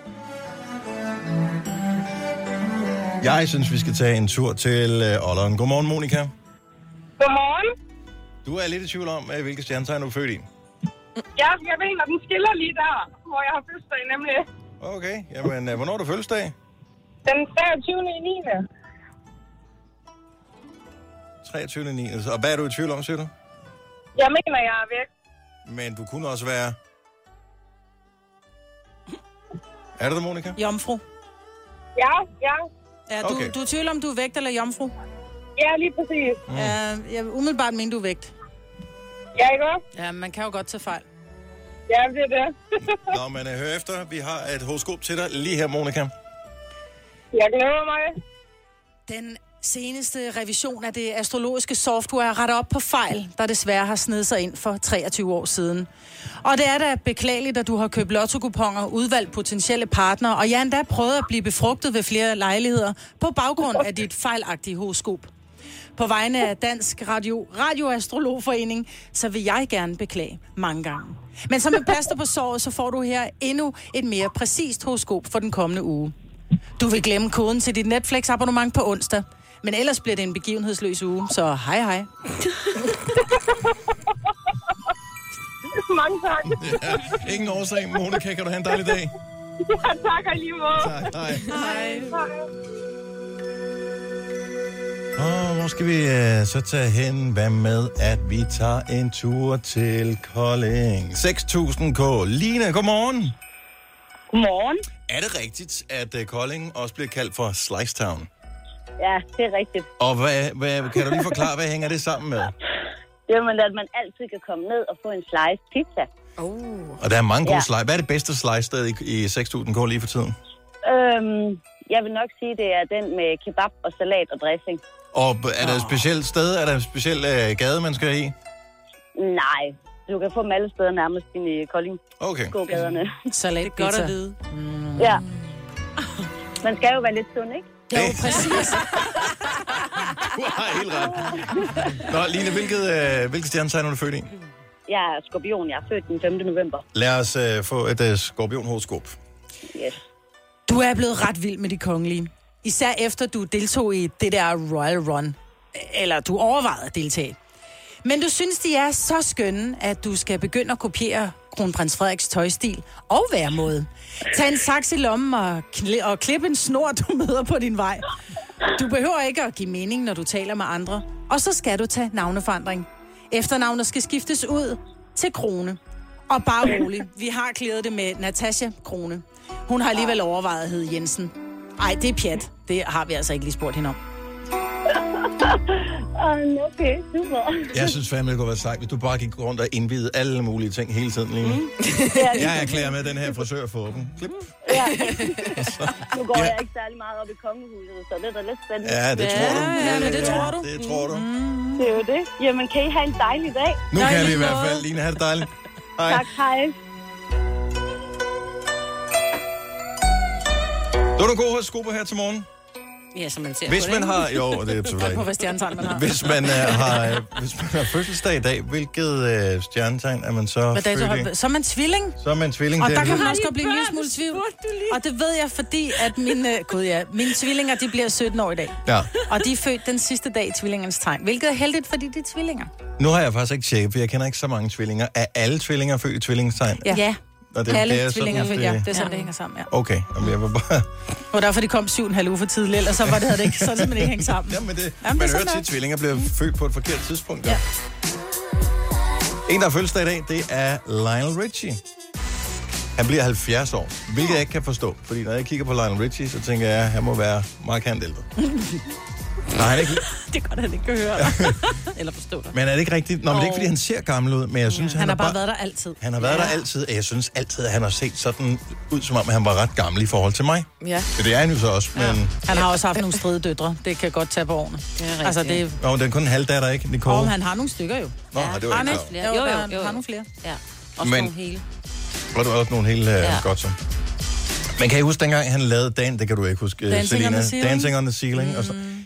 Jeg synes, vi skal tage en tur til Olleren. Godmorgen, Monika. Godmorgen. Du er lidt i tvivl om, hvilket stjernetegn du er født i. Ja, jeg ved, når den skiller lige der, hvor jeg har fødselsdag nemlig. Okay, jamen, hvornår er du fødselsdag? Den 23.9. 23.9. Og hvad er du i tvivl om, siger du? Jeg mener, jeg er væk. Men du kunne også være... Er det, Monika? Jomfru. Ja. Ja, du er i tvivl om, du er vægt eller jomfru? Ja, lige præcis. Jeg umiddelbart mener, du er vægt. Ja, ikke også? Ja, man kan jo godt tage fejl. Ja, det er det. Nå, men hør efter. Vi har et horoskop til dig lige her, Monika. Jeg glæder mig. Den seneste revision af det astrologiske software retter op på fejl, der desværre har snedet sig ind for 23 år siden. Og det er da beklageligt, at du har købt lottokuponer, udvalgt potentielle partnere, og jeg endda prøvet at blive befrugtet ved flere lejligheder på baggrund af dit fejlagtige horoskop. På vegne af Dansk Radioastrologforening, så vil jeg gerne beklage mange gange. Men som et plaster på såret, så får du her endnu et mere præcist horoskop for den kommende uge. Du vil glemme koden til dit Netflix-abonnement på onsdag, men ellers bliver det en begivenhedsløs uge, så hej. Mange tak. Ja, ingen årsag. Monika, kan du have en dejlig dag? Ja, tak og lige måde. Tak, hej. Hej. Og hvor skal vi så tage hen? Hvad med, at vi tager en tur til Kolding? 6.000 K. Line, godmorgen. Godmorgen. Er det rigtigt, at Kolding også bliver kaldt for Slice Town? Ja, det er rigtigt. Og hvad kan du lige forklare, hvad hænger det sammen med? Jamen, at man altid kan komme ned og få en slice pizza. Og der er mange gode slice. Hvad er det bedste slice-sted i 6.000 K lige for tiden? Jeg vil nok sige, det er den med kebab og salat og dressing. Og er der et specielt sted? Er der en speciel gade, man skal i? Nej, du kan få dem alle steder nærmest ind i Kolding. Okay. Gågaderne. Salat, det er godt at vide. Ja. Man skal jo være lidt sund, ikke? Jo, præcis. Du har helt ret. Nå, Line, hvilket stjernetegn er du født i? Jeg er skorpion. Jeg er født den 5. november. Lad os få et skorpionhoroskop. Yes. Du er blevet ret vild med de kongelige. Især efter du deltog i det der Royal Run. Eller du overvejede at deltage. Men du synes, de er så skønne, at du skal begynde at kopiere kronprins Frederiks tøjstil og væremåde. Tag en saks i lommen og klip en snor, du møder på din vej. Du behøver ikke at give mening, når du taler med andre. Og så skal du tage navneforandring. Efternavnet skal skiftes ud til Krone. Og bare rolig, vi har klaret det med Natasha Krone. Hun har alligevel overvejet at hedde Jensen. Ej, det er pjat. Det har vi altså ikke lige spurgt hende om. Okay, super. Jeg synes fandme, det kunne være sejt, hvis du bare gik rundt og indvidede alle mulige ting hele tiden lige. Jeg erklærer med den her frisør for åben. Klip. Ja. Nu går jeg ikke særlig meget op i kongehuset, så det er da lidt spændende. Ja, det tror du. Ja, men det tror du. Det tror du. Det er jo det. Jamen, kan I have en dejlig dag? Nu kan vi i hvert fald. Line, have det dejligt. Hej. Tak, hej. Du har nogle gode horoskoper her til morgen. Ja, som man ser hvis på man det. har, jo, det er selvfølgelig på, hvad stjernetegn man har. Hvis man har fødselsdag i dag, hvilket stjernetegn er man så født i? Så er man tvilling. Så er man tvilling. Og der kan man også godt blive en lille smule tvivl. Og det ved jeg, fordi at mine tvillinger, de bliver 17 år i dag. Ja. Og de er født den sidste dag i tvillingernes tegn. Hvilket er heldigt, fordi de er tvillinger. Nu har jeg faktisk ikke tjekket, for jeg kender ikke så mange tvillinger. Er alle tvillinger født i tvillingestegn? Ja. Og alle tvillinger født, ja. Det er sådan, det hænger sammen, ja. Okay, jamen jeg var bare... Og derfor de kom 7,5 uge for tidligt, ellers så havde det ikke sådan, simpelthen ikke hængt sammen. Jamen man hører til, at tvillinger bliver født på et forkert tidspunkt. Ja. En, der har fødselsdag i dag, det er Lionel Richie. Han bliver 70 år, hvilket jeg ikke kan forstå. Fordi når jeg kigger på Lionel Richie, så tænker jeg, at han må være markant ældre. Nej, han er ikke... Det er godt, at han ikke kan høre eller forstå det. Men er det ikke rigtigt? Nå, men det er ikke, fordi han ser gammel ud, men jeg synes, han har bare været der altid. Han har været der altid, og jeg synes altid, at han har set sådan ud, som om han var ret gammel i forhold til mig. Ja. Det er han jo så også, men... Han har også haft nogle stridedøtre. Det kan godt tage på årene. Det er rigtigt. Altså, det... Nå, den er kun en halvdatter, ikke, Nicole? Men han har nogle stykker jo. Nå, det var ikke flere. Jo, han har nogle flere. Ja. Også nogle hele. Og du har også nogle hele godt så. Men kan I huske dengang, han lavede det kan du ikke huske, Dancing on the Ceiling. Dancing on the Ceiling. Og så,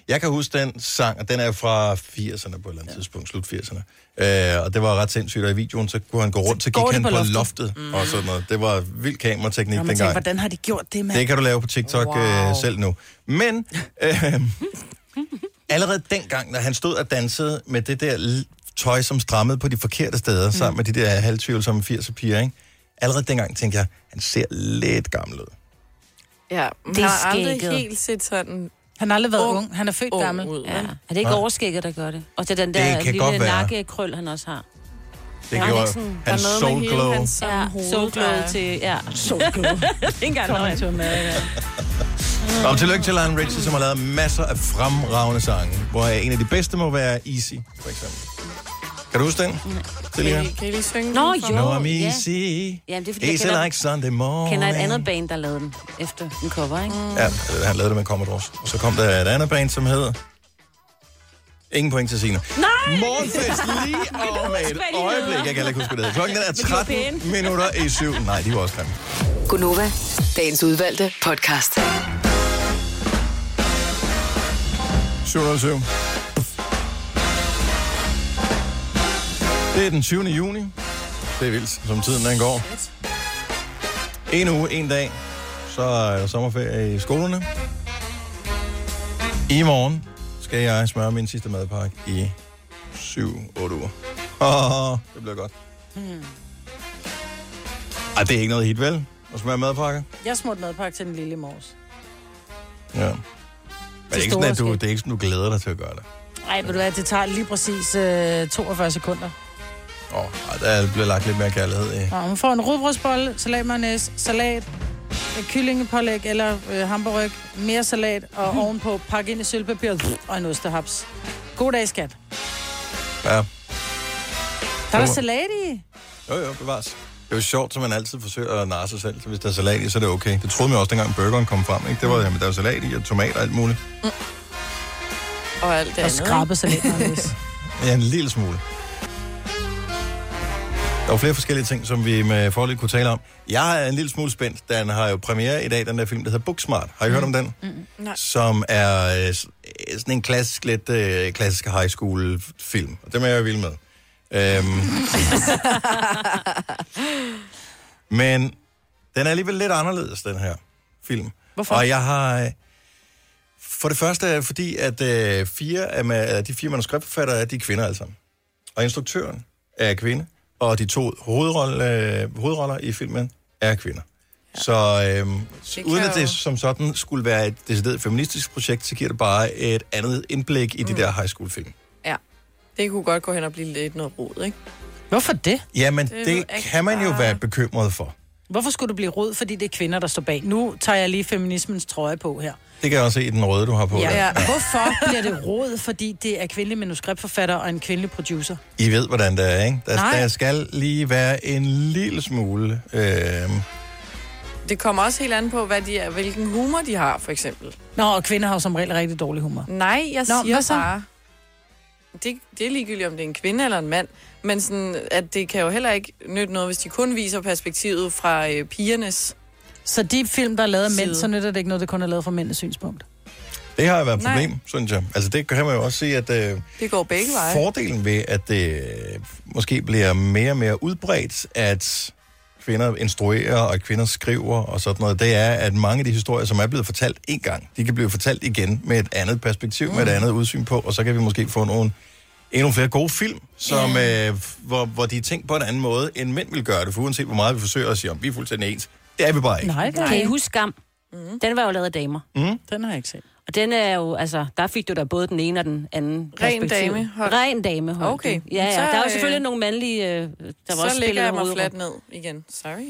Jeg kan huske den sang, og den er fra 80'erne på et eller andet tidspunkt, slut 80'erne. Og det var ret sindssygt, og i videoen, så kunne han gå rundt, så gik han på loftet og sådan noget. Det var vild kamerateknik dengang. Tænker, hvordan har de gjort det, mand? Det kan du lave på TikTok selv nu. Men allerede dengang, da han stod og dansede med det der tøj, som strammede på de forkerte steder, sammen med de der halvtvivlsomme 80'er piger, ikke? Allerede dengang tænkte jeg, han ser lidt gammel ud. Ja, Det er har aldrig skægget. helt set sådan... Han har aldrig været ung. Han er født gammel. Ud, Ja. Er det ikke overskægget, der gør det? Og det er den der lille nakkekrøl, han også har. Det gjorde hans soul glow. Ja, soul glow til... Ja, soul glow. Det er ikke engang noget. Og tillykke til Lionel Richie, som har lavet masser af fremragende sange, hvor en af de bedste må være Easy, for eksempel. Kan du huske den? Kan I lige synge Nå, den? jo. No, I'm easy. Jamen, det er fordi, Easy like Sunday morning. kender et andet band, der lavede den efter en cover, ikke? Ja, han lavede det med Commodores. Og så kom der et andet band, som hed... Ingen point til Signe. Nej! Morgenfest lige om et øjeblik. Jeg kan heller ikke huske, hvad det hedder. Klokken er 13 minutter i 7. Nej, de var også grimme. Gunova, dagens udvalgte podcast. 707. Det er den 20. juni. Det er vildt, som tiden den går. En uge, en dag, så er der sommerferie i skolerne. I morgen skal jeg smøre min sidste madpakke i 7-8 uger. Det bliver godt. Ej, det er ikke noget hit, vel? At smøre madpakke? Jeg smurte madpakke til den lille i morges. Ja. Men det er ikke sådan, at det er ikke sådan, du glæder dig til at gøre det. Nej, ved du hvad, det tager lige præcis 42 sekunder. Der bliver lagt lidt mere kærlighed i. Og man får en rugbrødsbolle, salatmayonnaise, salat, kyllingepålæg eller hamburg, mere salat og ovenpå pakke ind i sølvpapir og en ostehaps. God dag, skat. Ja. Der er der salat i. Jo, bevares. Det er jo sjovt, så man altid forsøger at narre sig selv, så hvis der er salat i, så er det okay. Det troede man også, dengang burgeren kom frem, ikke? Det var, jamen, der var salat i, og tomat og alt muligt. Og alt det andet. Og skrabet salat. Ja, en lille smule. Der er flere forskellige ting, som vi med fordel kunne tale om. Jeg er en lille smule spændt. Den har jo premiere i dag, den der film, der hedder Booksmart. Har I hørt om den? Nej. Som er sådan en klassisk high school film. Og det er jeg vild med. Men den er alligevel lidt anderledes, den her film. Hvorfor? Og jeg har... For det første fordi, at de fire manuskriptforfattere, de er kvinder alle sammen. Og instruktøren er kvinde. Og de to hovedroller i filmen er kvinder. Ja. Så uden at det som sådan skulle være et decideret feministisk projekt, så giver det bare et andet indblik i de der high school film. Ja, det kunne godt gå hen og blive lidt noget rod, ikke? Hvorfor det? Jamen, det kan man jo være bekymret for. Hvorfor skulle du blive rod, fordi det er kvinder, der står bag? Nu tager jeg lige feminismens trøje på her. Det kan jeg også se i den røde, du har på. Ja. Hvorfor bliver det rod? Fordi det er kvindelig manuskriptforfatter og en kvindelig producer. I ved, hvordan det er, ikke? Der skal lige være en lille smule... Det kommer også helt an på, hvilken humor de har, for eksempel. Nå, og kvinder har jo som regel rigtig dårlig humor. Nej, jeg siger bare... Det er ligegyldigt, om det er en kvinde eller en mand. Men sådan, at det kan jo heller ikke nytte noget, hvis de kun viser perspektivet fra pigernes. Så de film, der er lavet af mænd, så nytter det ikke noget, der kun er lavet fra mændenes synspunkt? Det har jo været et problem, synes jeg. Altså det kan man jo også sige, at det går begge veje. Fordelen ved, at det måske bliver mere og mere udbredt, at kvinder instruerer og kvinder skriver og sådan noget, det er, at mange af de historier, som er blevet fortalt en gang, de kan blive fortalt igen med et andet perspektiv, med et andet udsyn på, og så kan vi måske få endnu flere gode film, som, hvor de er tænkt på en anden måde, end mænd vil gøre det, for uanset hvor meget vi forsøger at sige, om vi er fuldstændig ens. Det er vi bare ikke. Nej. Kan I huske Skam? Den var jo lavet af damer. Den har jeg ikke set. Og den er jo, altså, der fik du da både den ene og den anden perspektiv. Ren dame. Okay. Ja. Der er jo selvfølgelig nogle mandlige, der var også spillet. Så lægger jeg mig fladt ned igen. Sorry.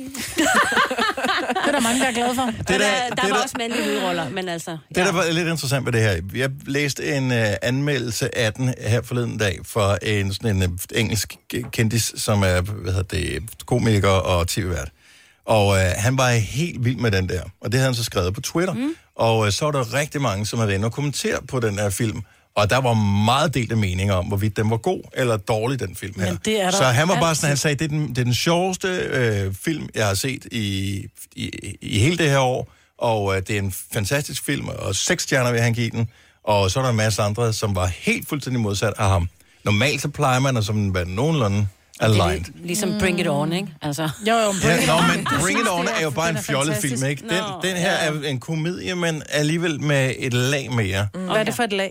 Det er der mange, der er glade for. Der var også mandlige hovedroller, men altså... Det, der var lidt interessant med det her, jeg læste en anmeldelse af den her forleden dag for sådan en engelsk kendis, som er, komiker og tv-vært. Og han var helt vild med den der. Og det havde han så skrevet på Twitter. Og så var der rigtig mange, som havde været inde og kommenteret på den her film. Og der var meget delte meninger om, hvorvidt den var god eller dårlig, den film her. Så han var bare sådan, han sagde, det er den sjoveste film, jeg har set i hele det her år. Og det er en fantastisk film, og 6 stjerner vil han give den. Og så er der en masse andre, som var helt fuldstændig modsat af ham. Normalt så plejer man at som være nogenlunde aligned. Ligesom Bring It On, ikke? Altså. Jo, men Bring It On er jo bare en fjollet film, ikke? Den her er en komedie, men alligevel med et lag mere. Hvad er det for et lag?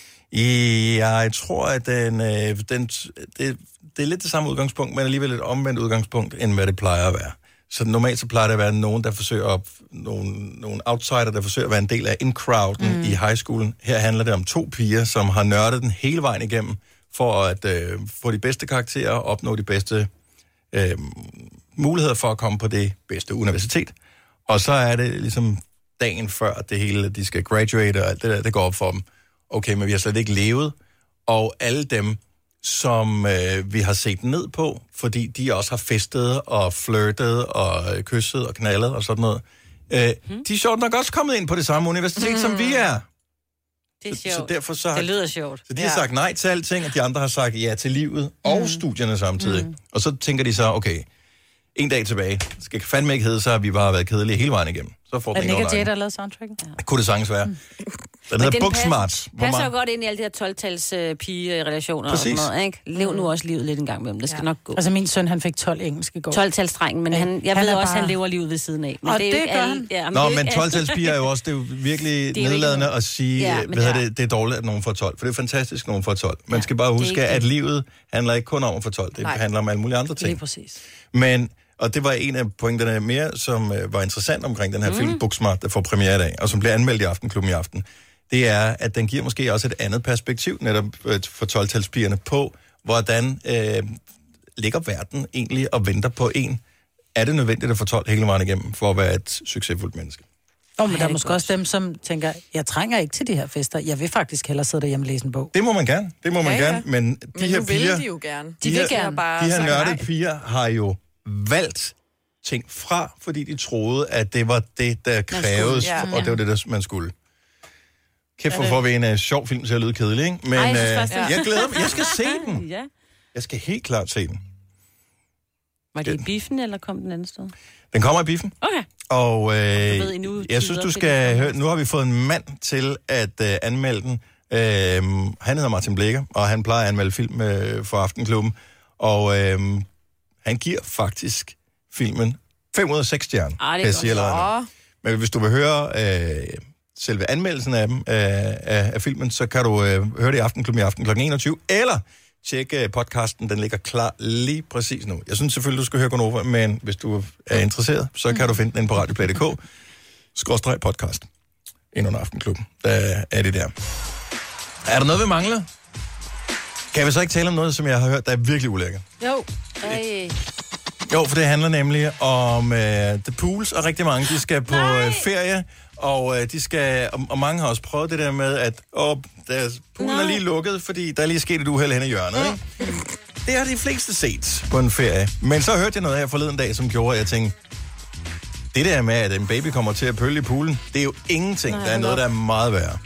Jeg tror, at det er lidt det samme udgangspunkt, men alligevel et omvendt udgangspunkt, end hvad det plejer at være. Så normalt så plejer det at være nogen, der forsøger nogle outsider, der forsøger at være en del af in-crowden i high schoolen. Her handler det om 2 piger, som har nørdet den hele vejen igennem, for at få de bedste karakterer og opnå de bedste muligheder for at komme på det bedste universitet. Og så er det ligesom dagen før det hele, de skal graduate og alt det der, det går op for dem. Okay, men vi har slet ikke levet, og alle dem, som vi har set ned på, fordi de også har festet og flirtet og kysset og knaldet og sådan noget. De er sjovt nok også kommet ind på det samme universitet, som vi er. Det er sjovt. Så derfor så det lyder sjovt. Så de har sagt nej til alting, og de andre har sagt ja til livet og studierne samtidig. Og så tænker de så, okay, en dag tilbage. Det skal fandme ikke hedde så, at vi bare har været kedelige hele vejen igennem. Så får er det ikke Jay, der har lavet soundtracket? Ja. Kunne det sagtens være. Den hedder Booksmart. Passer jo godt ind i alle de her 12-tals pige-relationer og sådan noget, ikke? Lev nu også livet lidt en gang med dem. Det skal nok gå. Altså min søn, han fik 12 engelsk i går. 12-talsdrengen, men jeg ved også, at han lever livet ved siden af. Men og det gør han. Ja, men 12-talspiger er jo også, det er jo virkelig nedladende at sige, det er dårligt, at nogen får 12. For det er fantastisk, at nogen får 12. Man skal bare huske, at livet handler ikke kun om at få 12. Det handler om alle mulige andre ting. Lige præcis. Men og det var en af pointerne mere, som var interessant omkring den her film, Booksmart, der får premiere i dag, og som bliver anmeldt i Aftenklubben i aften. Det er, at den giver måske også et andet perspektiv, netop for 12-talspigerne, på, hvordan ligger verden egentlig og venter på en. Er det nødvendigt at få 12 hele vejen igennem, for at være et succesfuldt menneske? Men der er måske også dem, som tænker, jeg trænger ikke til de her fester. Jeg vil faktisk hellere sidde derhjemme og læse en bog. Det må man gerne, men de her piger... vil de jo gerne. De vil gerne bare... De her nørdede piger har jo valgt ting fra, fordi de troede, at det var det, der krævedes, og det var det, der man skulle. Kæft, for får vi en sjov film til at lyde kedelig, ikke? Men jeg glæder mig. Jeg skal se den. Jeg skal helt klart se den. Var det i biffen, eller kom den anden sted? Den kommer i biffen. Okay. Og jeg synes, du skal høre... Nu har vi fået en mand til at anmelde den. Han hedder Martin Blikker, og han plejer at anmelde film for Aftenklubben. Og han giver faktisk filmen 5 ud af 6 stjerner. Det er godt. Men hvis du vil høre selve anmeldelsen af dem, af filmen, så kan du høre det i Aftenklubben i aften kl. 21, eller tjekke podcasten, den ligger klar lige præcis nu. Jeg synes selvfølgelig, du skal høre Gonova, men hvis du er interesseret, så kan du finde den inde på radioplay.dk/podcast ind under Aftenklubben. Der er det der. Er der noget, vi mangler? Kan vi så ikke tale om noget, som jeg har hørt, der er virkelig ulækkert? Jo. Jo, for det handler nemlig om The Pools, og rigtig mange, de skal på ferie, og de skal, og mange har også prøvet det der med, at deres poolen er lige lukket, fordi der er lige sket et uheld hen i hjørnet, ikke? Det har de fleste set på en ferie. Men så hørte jeg noget her forleden dag, som gjorde, at jeg tænkte, det der med, at en baby kommer til at pølle i poolen, det er jo ingenting. Der er noget, der er meget værre.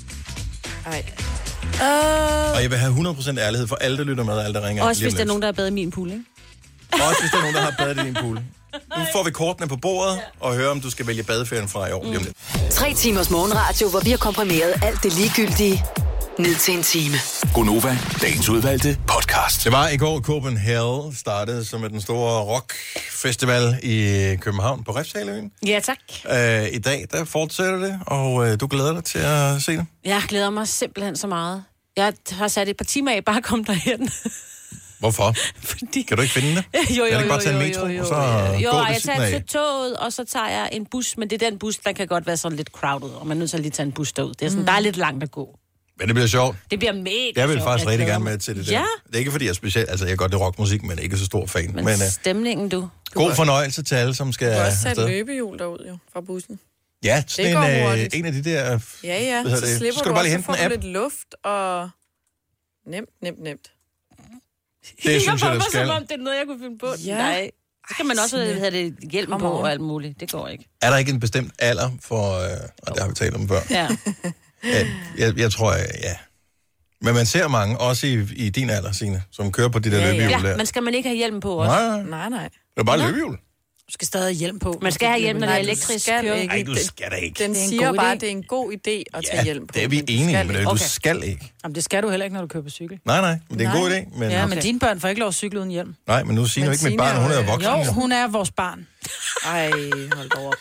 Og jeg vil have 100% ærlighed for alle, der lytter med, og alle, der ringer. Også hvis der er nogen, der har badet i min pool, ikke? Også hvis der er nogen, der har badet i din pool. Nu får vi kortene på bordet og hører, om du skal vælge badeferien fra i år. 3 timers morgenradio, hvor vi har komprimeret alt det ligegyldige ned til en time. Gonova, dagens udvalgte podcast. Det var i går, Copenhagen startede som den store rockfestival i København på Refshaleøen. Ja, tak. I dag, der fortsætter det, og du glæder dig til at se det? Jeg glæder mig simpelthen så meget. Jeg har sat et par timer af bare at komme derhen. Hvorfor? Fordi... Kan du ikke finde det? Jo. Kan du ikke bare tage en metro, og så jeg tager toget, og så tager jeg en bus, men det er den bus, der kan godt være sådan lidt crowded, og man er nødt til at lige tage en bus derud. Det er sådan, der er lidt langt at gå. Men det bliver sjovt. Det bliver mega sjovt. Jeg vil faktisk rigtig gerne med til det der. Ja. Det er ikke, fordi jeg er specielt... Altså, jeg kan godt lide rockmusik, men ikke så stor fan. Men stemningen, du. God fornøjelse til alle, som skal... Du kan også sætte løbehjul derud, jo, fra bussen. Ja, sådan en af de der... Ja, så slipper du også, så får du lidt luft, og... Nemt. Det synes jeg, der skal. Som om det er noget, jeg kunne finde på. Ja. Nej. Så kan man også have det hjælp på og alt muligt. Det går ikke. Er der ikke en bestemt alder for... og det har vi talt om før. Ja. Jeg tror, ja. Men man ser mange, også i din alder, Signe, som kører på de der løbehjul der. Ja, men skal man ikke have hjelm på også? Nej. Det er bare løbehjul. Du skal stadig have hjelm på. Man skal have hjelm, når det er elektrisk. Nej, du skal da ikke. Den siger bare, at det er en god idé at tage hjelm på. det er vi enige, men du skal ikke. Jamen, det skal du heller ikke, når du kører på cykel. Nej, men det er en god idé. Men... Ja, men dine børn får ikke lov at cykle uden hjelm. Nej, men nu siger du ikke mit barn, hun er voksen. Jo, hun er vores barn. Ej, hold da op.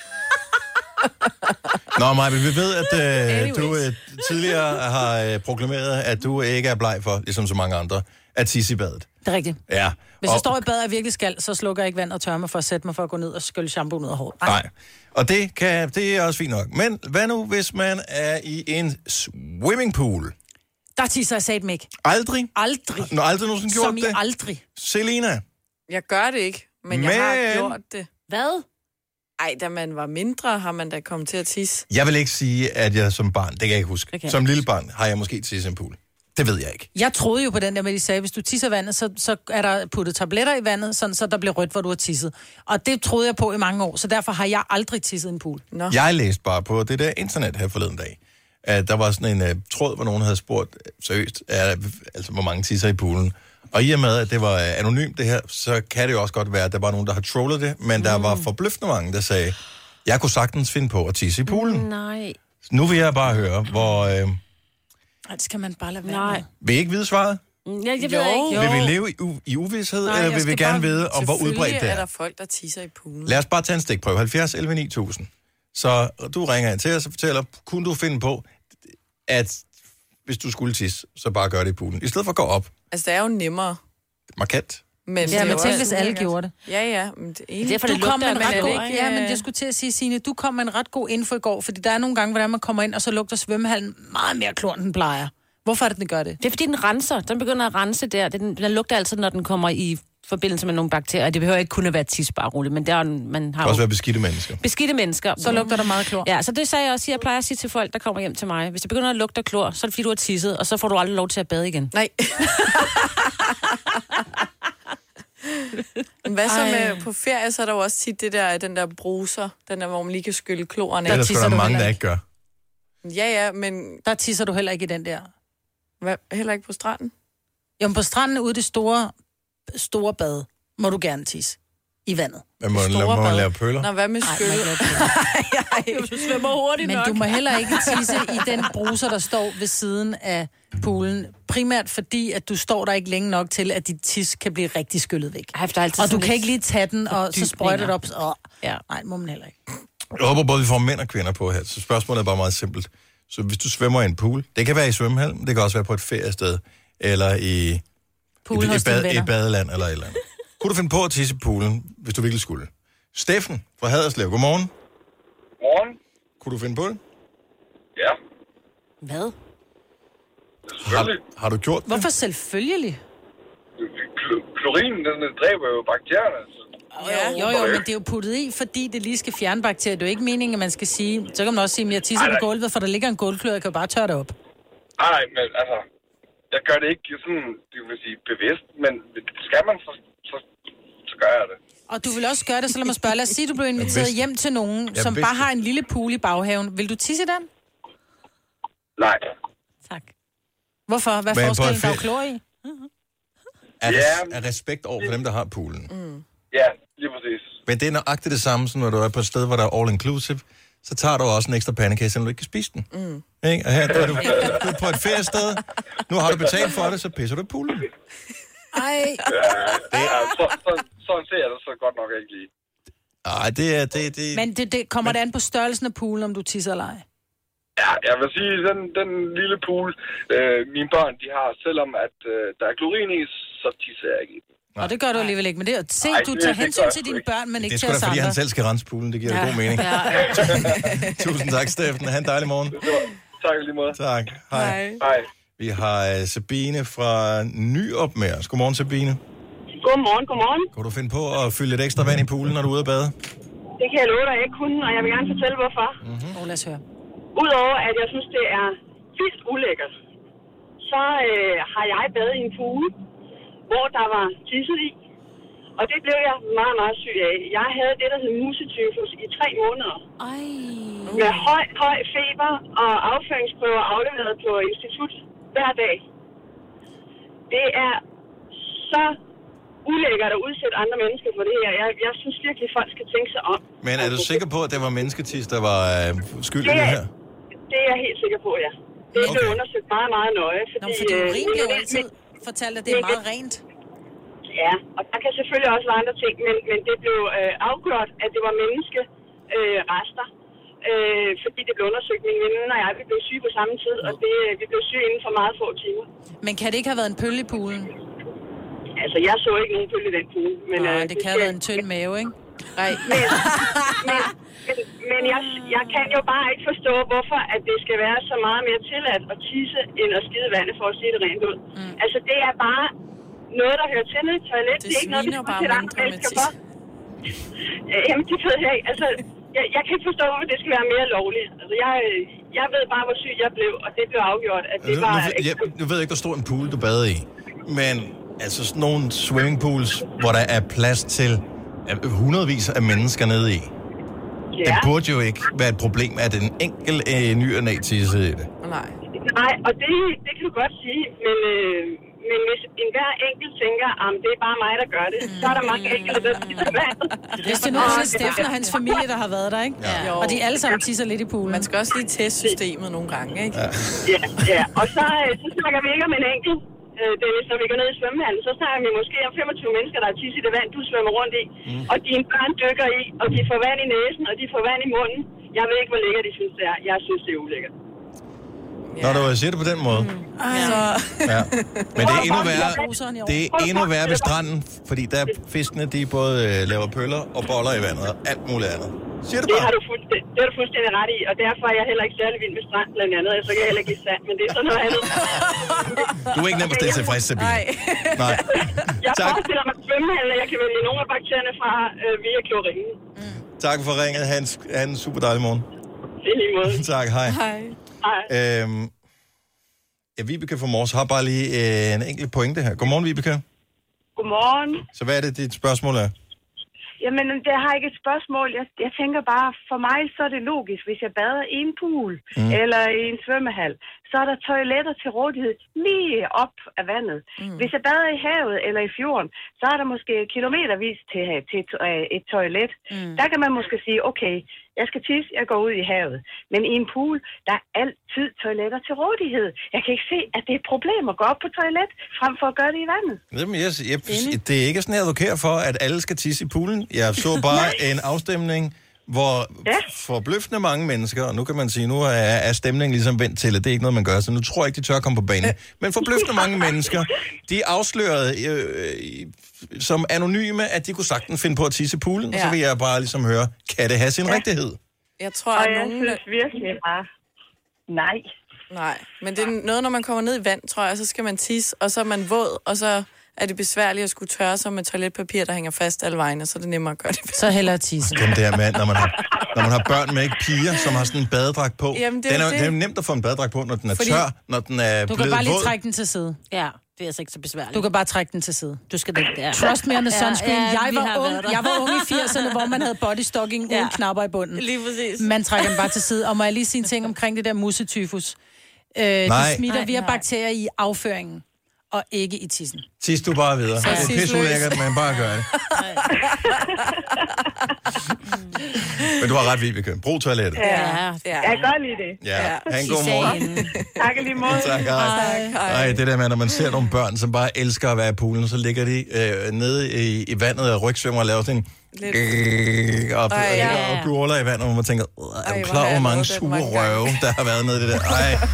Nå, Maja, vi ved, at du tidligere har proklameret, at du ikke er bleg for, ligesom så mange andre, at tisse i badet. Det er rigtigt. Ja. Hvis jeg står i badet og virkelig skal, så slukker jeg ikke vand og tørrer mig for at sætte mig for at gå ned og skylle shampoo ned af håret. Nej. Og det er også fint nok. Men hvad nu, hvis man er i en swimmingpool? Der tisser jeg satme ikke. Aldrig? Aldrig. Nå, aldrig nogensinde gjort det? Som i aldrig. Selina? Jeg gør det ikke, men jeg har gjort det. Hvad? Ej, da man var mindre, har man da kommet til at tisse. Jeg vil ikke sige, at jeg som barn, det kan jeg ikke huske. Som lille barn har jeg måske tisset i en pool. Det ved jeg ikke. Jeg troede jo på den der med, de sagde, hvis du tisser vandet, så er der puttet tabletter i vandet, sådan, så der bliver rødt, hvor du har tisset. Og det troede jeg på i mange år, så derfor har jeg aldrig tisset i en pool. Nå. Jeg læste bare på det der internet her forleden dag, at der var sådan en tråd, hvor nogen havde spurgt seriøst, altså hvor mange tisser i poolen. Og i og med, at det var anonymt det her, så kan det jo også godt være, at der var nogen, der har trollet det, men der var forbløffende mange, der sagde, jeg kunne sagtens finde på at tisse i poolen. Nej. Nu vil jeg bare høre, hvor... Det skal man bare lade være med. Vil I ikke vide svaret? Ja, jeg ved ikke. Vil vi leve i uvished, eller vil vi gerne vide, om hvor udbredt det er? Selvfølgelig er der folk, der tisser i poolen. Lad os bare tage en stikprøve. 70 11 9000. Så du ringer ind til os og fortæller, kunne du finde på, at hvis du skulle tisse, så bare gør det i poolen. I stedet for at gå op. Altså, det er jo nemmere. Markant. Men ja, men tænk, hvis alle gjorde det. Ja. Men det er derfor, du kom med en ret god... Ja, men jeg skulle til at sige, Signe, du kom med en ret god info i går, fordi der er nogle gange, hvor man kommer ind, og så lugter svømmehallen meget mere klor, end den plejer. Hvorfor er det, den gør det? Det er, fordi den renser. Den begynder at rense der. Den lugter altid, når den kommer i forbindelse med nogle bakterier. Det behøver ikke kun at være tisbar, Rulle, men der er, man har det kan også være beskidte mennesker. Beskidte mennesker. Så lugter der meget klor. Ja, så det sagde jeg også. Jeg plejer at sige til folk, der kommer hjem til mig. Hvis det begynder at lugte klor, så er det fordi, du har tisset, og så får du aldrig lov til at bade igen. Nej. Hvad så med på ferie, så er der jo også tit det der, den der bruser, den der, hvor man lige kan skylle kloren af. Det er der sgu da mange, der ikke gør. Ja, men... Der tisser du heller ikke i den der. Hvad? Heller ikke på stranden? Jo, men på stranden ude det store bad, må du gerne tisse i vandet. Men må man lave pøller? Nå, hvad med skylle? Du svømmer hurtigt men nok. du må heller ikke tisse i den bruser, der står ved siden af poolen. Primært fordi, at du står der ikke længe nok til, at dit tis kan blive rigtig skyllet væk. Og du kan ikke lige tage den, og så sprøjte det op. Ja. Nej, det må man heller ikke. Jeg håber både, vi får mænd og kvinder på her, så spørgsmålet er bare meget simpelt. Så hvis du svømmer i en pool, det kan være i svømmehal, det kan også være på et feriested, eller i et badeland, eller et eller andet. Kunne du finde på at tisse i poolen, hvis du virkelig skulle? Steffen fra Haderslev, godmorgen. Godmorgen. Kunne du finde på det? Ja. Hvad? Har du gjort det? Hvorfor selvfølgelig? Klorin, den dræber jo bakterierne. Jo, men det er jo puttet i, fordi det lige skal fjerne bakterier. Det er jo ikke meningen, at man skal sige... Så kan man også sige, at jeg tisser på gulvet, for der ligger en gulvklud, jeg kan jo bare tørre det op. Nej, men altså... Jeg gør det ikke sådan, det vil sige, bevidst, men skal man, så gør jeg det. Og du vil også gøre det, så lad mig spørge. Lad os sige, at du blev inviteret hjem til nogen, som bare har en lille pool i baghaven. Vil du tisse i den? Nej. Tak. Hvorfor? Hvad er forskellen, der er klor i? Er respekt over for dem, der har poolen. Ja, lige præcis. Men det er nøjagtigt det samme, som når du er på et sted, hvor der er all-inclusive, så tager du også en ekstra pandekage, selvom du ikke kan spise den. Ikke? Og her er du er på et feriested. Nu har du betalt for det, så pisser du i poolen. Ej. Sådan ser jeg det så godt nok ikke lige. Nej, det... Men det kommer det an på størrelsen af poolen, om du tisser eller ej? Ja, jeg vil sige, den lille pool, mine børn, de har, selvom at der er klorin i, så tisser jeg ikke i. Og det gør du alligevel ikke, men det er se, du tager hensyn til dine børn, men ikke til os andre. Det er sgu da, fordi han selv skal rense poolen, det giver da god mening. Tusind tak, Steffen. Ha' en dejlig morgen. Tak lige måde. Tak. Hej. Vi har Sabine fra Nyrup med os. Godmorgen, Sabine. Godmorgen. Kunne du finde på at fylde lidt ekstra vand i poolen, når du er ude at bade? Det kan jeg love dig, jeg ikke kunne, og jeg vil gerne fortælle, hvorfor. Lad os høre. Udover at jeg synes, det er vildt ulækkert, så har jeg badet i en pool, hvor der var tisset i. Og det blev jeg meget, meget syg af. Jeg havde det, der hed musetyfus i 3 måneder. Med høj feber og afføringsprøver afleveret på institut hver dag. Det er så ulækkert at udsætte andre mennesker for det her. Jeg synes virkelig, at folk skal tænke sig om. Men er du sikker på, at det var mennesketis, der var skyld i det her? Det er jeg helt sikker på, ja. Det blev undersøgt meget, meget nøje. Fordi urin blev altid fortalt, at det er meget rent. Ja, og der kan selvfølgelig også være andre ting, men det blev afgjort, at det var menneskerester. Fordi det blev undersøgt. Min veninde og jeg, vi blev syge på samme tid, og vi blev syge inden for meget få timer. Men kan det ikke have været en pølle i poolen? Altså, jeg så ikke nogen pølle i den pool. Men, det kan have været en tynd mave, ikke? Nej. Men jeg kan jo bare ikke forstå, hvorfor at det skal være så meget mere tilladt at tisse, end at skide vandet for at sige det rent ud. Altså, det er bare noget, der hører til et toilet. Det er ikke noget, vi skal til andre mennesker for. Jamen, det ved jeg ikke. Altså, jeg kan ikke forstå, hvorfor det skal være mere lovligt. Altså, jeg ved bare, hvor syg jeg blev, og det blev afgjort, at det var... Nu ved jeg ikke, hvor stor en pool du bader i, men altså sådan nogle swimmingpools, hvor der er plads til hundredvis af mennesker nede i. Ja. Det burde jo ikke være et problem, at en enkelt ny og næ tisse i det. Nej, og det kan du godt sige, men hvis enhver enkelt tænker, at det er bare mig, der gør det, så er der mange enkelte, der tisser vandet. Hvis det nu er Steffen og hans familie, der har været der, ikke? Ja. Og de alle sammen tisser lidt i poolen. Man skal også lige teste systemet nogle gange, ikke? Ja. Og så snakker vi ikke om en enkelt. Dennis, når vi går ned i svømmehallen, så snakker vi måske om 25 mennesker, der har tisset i det vand, du svømmer rundt i. Og dine børn dykker i, og de får vand i næsen, og de får vand i munden. Jeg ved ikke, hvor lækkert de synes, det er. Jeg synes, det er ulækkert. Når du siger det på den måde. Ja. Men det er endnu værre ved stranden, fordi der fiskene, de både laver pøller og boller i vandet og alt muligt andet. Siger det bare? Det har du fuldstændig ret i, og derfor er jeg heller ikke særlig vild med strand, blandt andet. Så kan jeg heller ikke lide sand, men det er sådan noget andet. Du er ikke nemt at stille tilfreds, Sabine. Nej. Jeg forestiller mig svømmehallen, og jeg kan vælge nogle af bakterierne fra via klorinen. Tak for ringet. Ha' en super dejlig morgen. Det er lige måde. Tak, hej. Vibeke fra Mors har bare lige en enkelt pointe her. Godmorgen, Vibeke. Godmorgen. Så hvad er det, dit spørgsmål er? Jamen, det har ikke et spørgsmål. Jeg tænker bare, for mig så er det logisk, hvis jeg bader i en pool eller i en svømmehal, så er der toiletter til rådighed lige op af vandet. Hvis jeg bader i havet eller i fjorden, så er der måske kilometervis til et toilet. Der kan man måske sige, okay, jeg skal tisse, jeg går ud i havet. Men i en pool, der er altid toiletter til rådighed. Jeg kan ikke se, at det er et problem at gå op på toilet, frem for at gøre det i vandet. Jamen, det er ikke sådan, jeg advokerer for, at alle skal tisse i poolen. Jeg så bare en afstemning, hvor forbløffende mange mennesker, og nu kan man sige, nu er stemningen ligesom vendt til, at det er ikke noget, man gør, så nu tror jeg ikke, de tør komme på banen. Men forbløffende mange mennesker, de afslørede som anonyme, at de kunne sagtens finde på at tisse i poolen, og så vil jeg bare ligesom høre, kan det have sin rigtighed? Jeg tror, at jeg synes virkelig bare, nej, men det er noget, når man kommer ned i vand, tror jeg, så skal man tisse, og så er man våd, og så er det besværligt at skulle tørre sig med toiletpapir, der hænger fast alle vegne, så er det nemmere at gøre det. Så hellere tisse. Den der mand, når man har børn med, ikke piger, som har sådan en badedragt på. Jamen, det er nemt at få en badedragt på, når den er tør, når den er blevet våd. Du kan bare lige trække den til side. Ja, det er altså ikke så besværligt. Du kan bare trække den til side. Du skal det der. Trust me on the sunscreen. Jeg var ung i 80'erne, hvor man havde bodystocking uden knapper i bunden. Lige præcis. Man trækker den bare til side. Og må jeg lige sige en ting omkring det der musetyfus? Det smitter via bakterier i afføringen. Og ikke i tissen. Tis du bare videre. Det er pisseulækkert, men bare gør det. Men du har ret, Vibeke. Brug toilettet. Ja. Jeg kan godt lide det. Ja. Ha' en god morgen. Tak lige måde. Tak, hej. Det der med, når man ser nogle børn, som bare elsker at være i poolen, så ligger de nede i vandet og rygsvømmer og laver sådan en og gurler i vandet, og man tænker, er du klar, hvor mange sure røve, der har været nede i det der?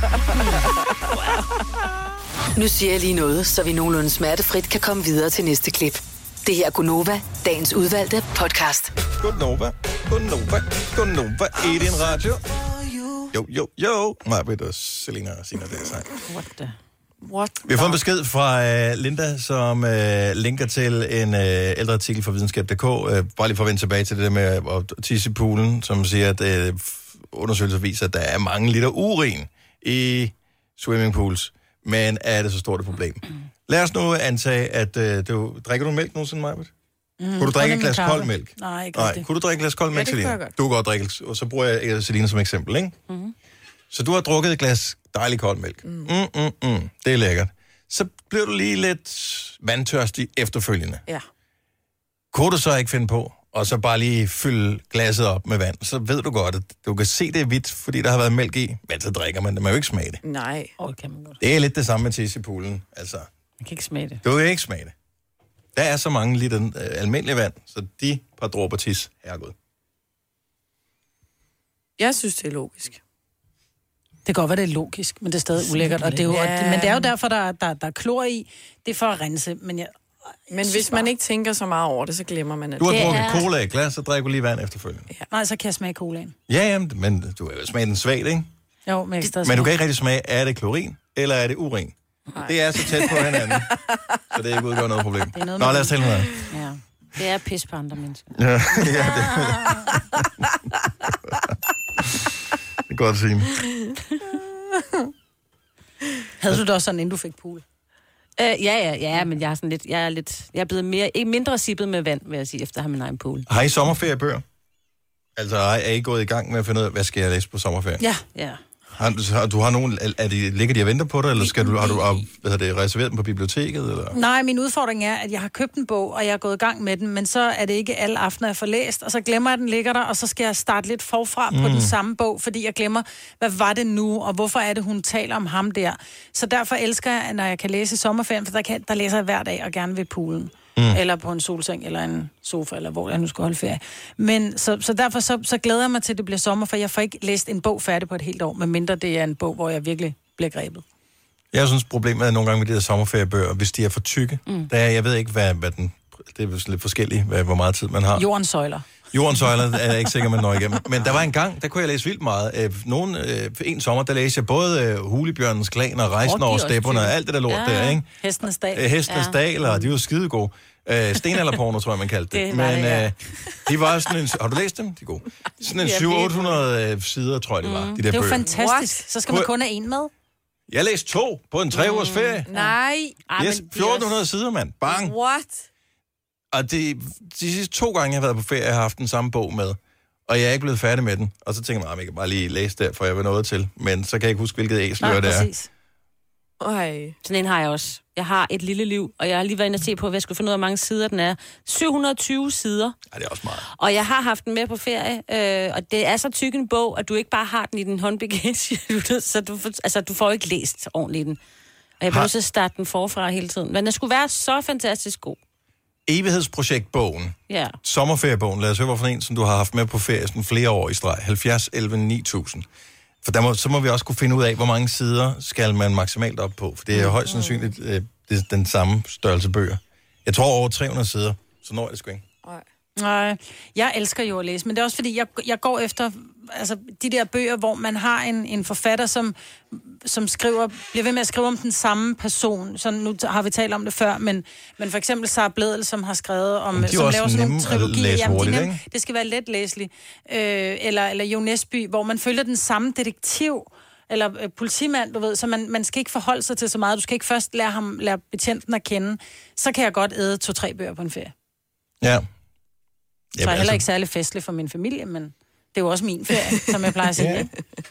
Nu siger jeg lige noget, så vi nogenlunde smertefrit kan komme videre til næste klip. Det her er Gunova, dagens udvalgte podcast. Gunova i din radio. Jo. Marbet og Selina og Sina, det er sagt. What? Vi har fået en besked fra Linda, som linker til en ældre artikel fra videnskab.dk. Bare lige for at vende tilbage til det der med at tisse i poolen, som siger, at undersøgelser viser, at der er mange liter urin i swimmingpools. Men er det så stort et problem? Lad os nu antage, at drikker du mælk nogensinde, Majbert? Kunne du drikke et glas kold mælk? Nej, ikke Nej. Kunne du drikke et glas kold mælk, Selina? Du kan godt drikke, og så bruger jeg Selina som eksempel, ikke? Så du har drukket et glas dejlig kold mælk. Det er lækkert. så bliver du lige lidt vandtørstig efterfølgende. Ja. Kunne du så ikke finde på, og så bare lige fylde glasset op med vand, så ved du godt, at du kan se, det er hvidt, fordi der har været mælk i, men så drikker man det. Man kan jo ikke smage det. Nej. Kan man godt. Det er lidt det samme med tis i poolen. Altså, Man kan ikke smage det. du kan ikke smage det. Der er så mange liter almindelig vand, så de par dråber tis, herregud. Jeg synes, det er logisk. Det kan godt være, det er logisk, men det er stadig ulækkert. Og det er jo, men det er jo derfor, der er klor i. Det er for at rense, Men hvis man ikke tænker så meget over det, så glemmer man det. Du har drukket cola i glas, så drikker du lige vand efterfølgende. Ja. Nej, så kan jeg smage colaen. Ja, men du kan smage den svagt, ikke? Jo, men men du kan ikke rigtig smage, er det klorin, eller er det urin? Nej. Det er så tæt på hinanden, så det er ikke udgør noget problem. Nå, lad os tælle noget. Ja. Det er pis på andre mennesker. Ja, det er godt at sige. Havde du det også sådan, inden du fik pool? Ja, men jeg er sådan lidt, jeg er blevet mindre sippet med vand, vil jeg sige, efter at have min egen pool. Har I sommerferiebøger? Altså, er I gået i gang med at finde ud af, hvad skal jeg læse på sommerferien? Ja. Du har nogen, ligger de og venter på dig, eller har du reserveret dem på biblioteket? Eller? Nej, min udfordring er, at jeg har købt en bog, og jeg er gået i gang med den, men så er det ikke alle aftener, jeg får læst, og så glemmer jeg, at den ligger der, og så skal jeg starte lidt forfra på den samme bog, fordi jeg glemmer, hvad var det nu, og hvorfor er det, hun taler om ham der. Så derfor elsker jeg, når jeg kan læse i sommerferien, for der læser jeg hver dag, og gerne ved poolen. Eller på en solseng, eller en sofa, eller hvor jeg nu skal holde ferie. Men så derfor så glæder jeg mig til, at det bliver sommer, for jeg får ikke læst en bog færdig på et helt år, medmindre det er en bog, hvor jeg virkelig bliver grebet. Jeg synes, problemet er nogle gange med de her sommerferiebøger, hvis de er for tykke. Jeg ved ikke, hvad det er lidt forskelligt, hvor meget tid man har. Jordens søjler. Jordens søjler er jeg ikke sikker, man når igennem. Men der var en gang, der kunne jeg læse vildt meget. En sommer, der læste jeg både Hulebjørnens Klan og Rejsen over stepperne og alt det der lort der, ikke? Hestenes Dal. Hestenes Dal, og de var skidegode. Stenalderporno, tror jeg, man kaldte det. Men de var sådan en... Har du læst dem? De er gode. Sådan en 700-800 sider, tror jeg, det var, de der bøger. Det er jo fantastisk. Så skal man kun have en med. Jeg læste 2 på en 3-ugers ferie. Nej. Yes, 1400 sider, mand. Bang. What? Og de sidste 2 gange, jeg har været på ferie, jeg har haft den samme bog med. Og jeg er ikke blevet færdig med den. Og så tænker jeg, jeg kan bare lige læse det, for jeg vil noget til. Men så kan jeg ikke huske, hvilket æsler det er. Sådan en har jeg også. Jeg har et lille liv, og jeg har lige været inde og se på, hvad jeg skulle finde ud af, hvor mange sider den er. 720 sider. Ja, det er også meget. Og jeg har haft den med på ferie, og det er så tyk en bog, at du ikke bare har den i din håndbagage, så du får ikke læst ordentligt den. Og jeg bliver nødt til at starte den forfra hele tiden. Men den skulle være så fantastisk god. Evighedsprojektbogen. Ja. Sommerferiebogen. Lad os høre, hvorfor en, som du har haft med på ferie sådan flere år i streg. 70, 11, 9000. For så må vi også kunne finde ud af, hvor mange sider skal man maksimalt op på. For det er højst sandsynligt det er den samme størrelse bøger. Jeg tror over 300 sider, så når jeg det sgu ikke. Nej, jeg elsker jo at læse, men det er også fordi, jeg går efter de der bøger, hvor man har en forfatter, som bliver ved med at skrive om den samme person. Så nu har vi talt om det før, men for eksempel Sara Blædel, som har skrevet om, som laver sådan nogle trilogier. Det skal være let læseligt. Eller Jo Nesbø, hvor man følger den samme detektiv, eller politimand, du ved, så man skal ikke forholde sig til så meget. Du skal ikke først lære betjenten at kende. Så kan jeg godt æde 2-3 bøger på en ferie. Ja. Så er heller ikke særlig festlig for min familie, men det er jo også min ferie, som jeg plejer at sige. Ja.